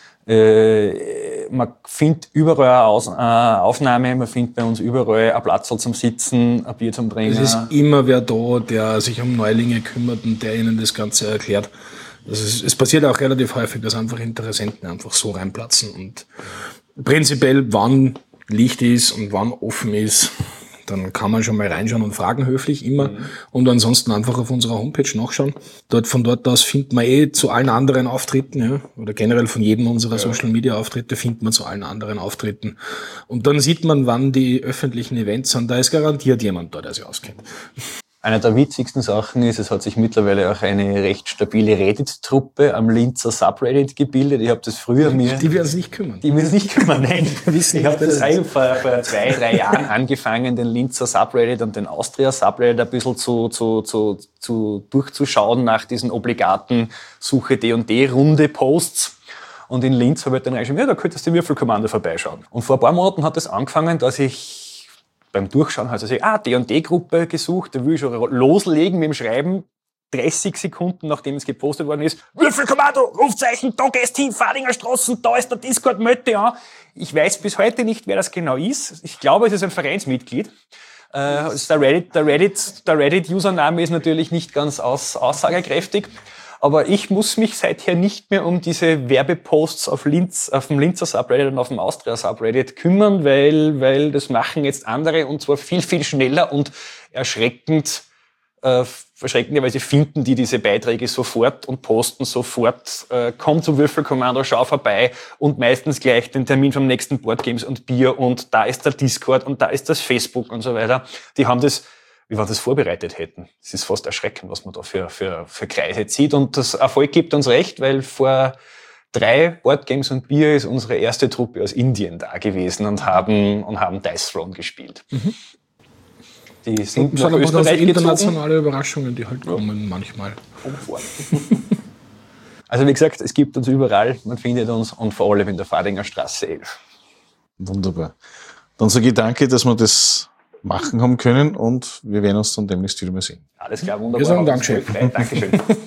Man findet überall eine Aufnahme, man findet bei uns überall ein Platz zum Sitzen, ein Bier zum Trinken. Es ist immer wer da, der sich um Neulinge kümmert und der ihnen das Ganze erklärt. Es passiert auch relativ häufig, dass einfach Interessenten einfach so reinplatzen und prinzipiell, wann Licht ist und wann offen ist, dann kann man schon mal reinschauen und fragen höflich immer und ansonsten einfach auf unserer Homepage nachschauen. Von dort aus findet man zu allen anderen Auftritten, ja, oder generell von jedem unserer Social Media Auftritte findet man zu allen anderen Auftritten. Und dann sieht man, wann die öffentlichen Events sind. Da ist garantiert jemand da, der sich auskennt. Eine der witzigsten Sachen ist, es hat sich mittlerweile auch eine recht stabile Reddit-Truppe am Linzer Subreddit gebildet. Ich habe das früher Die werden sich nicht kümmern. Die müssen nicht kümmern, nein. Ich habe das vor 2-3 Jahren angefangen, den Linzer Subreddit und den Austria Subreddit ein bisschen durchzuschauen nach diesen obligaten Suche D&D-Runde Posts. Und in Linz habe ich dann reingeschrieben, ja, da könntest du Würfelkommando vorbeischauen. Und vor ein paar Monaten hat es angefangen, dass ich beim Durchschauen also D&D-Gruppe gesucht, da will ich schon loslegen mit dem Schreiben, 30 Sekunden nachdem es gepostet worden ist, Würfelkommando, Rufzeichen, da gehst hin, Fadinger Straßen, da ist der Discord, melde an. Ich weiß bis heute nicht, wer das genau ist. Ich glaube, es ist ein Vereinsmitglied. Der Reddit-Username ist natürlich nicht ganz aussagekräftig. Aber ich muss mich seither nicht mehr um diese Werbeposts auf dem Linzer Subreddit und auf dem Austria Subreddit kümmern, weil das machen jetzt andere und zwar viel, viel schneller und erschreckenderweise finden die diese Beiträge sofort und posten sofort, komm zum Würfelkommando, schau vorbei und meistens gleich den Termin vom nächsten Boardgames und Bier und da ist der Discord und da ist das Facebook und so weiter. Die haben das, wie wir das vorbereitet hätten. Es ist fast erschreckend, was man da für Kreise zieht. Und das Erfolg gibt uns recht, weil vor 3 Boardgames und Bier ist unsere erste Truppe aus Indien da gewesen und haben Dice Throne gespielt. Mhm. Die sind nach Österreich internationale Überraschungen, die halt kommen manchmal. Also wie gesagt, es gibt uns überall, man findet uns und vor allem in der Fadinger Straße 11. Wunderbar. Dann sage ich danke, dass wir das machen haben können und wir werden uns dann demnächst wieder mal sehen. Alles klar, wunderbar. Wir sagen Dankeschön. Dankeschön.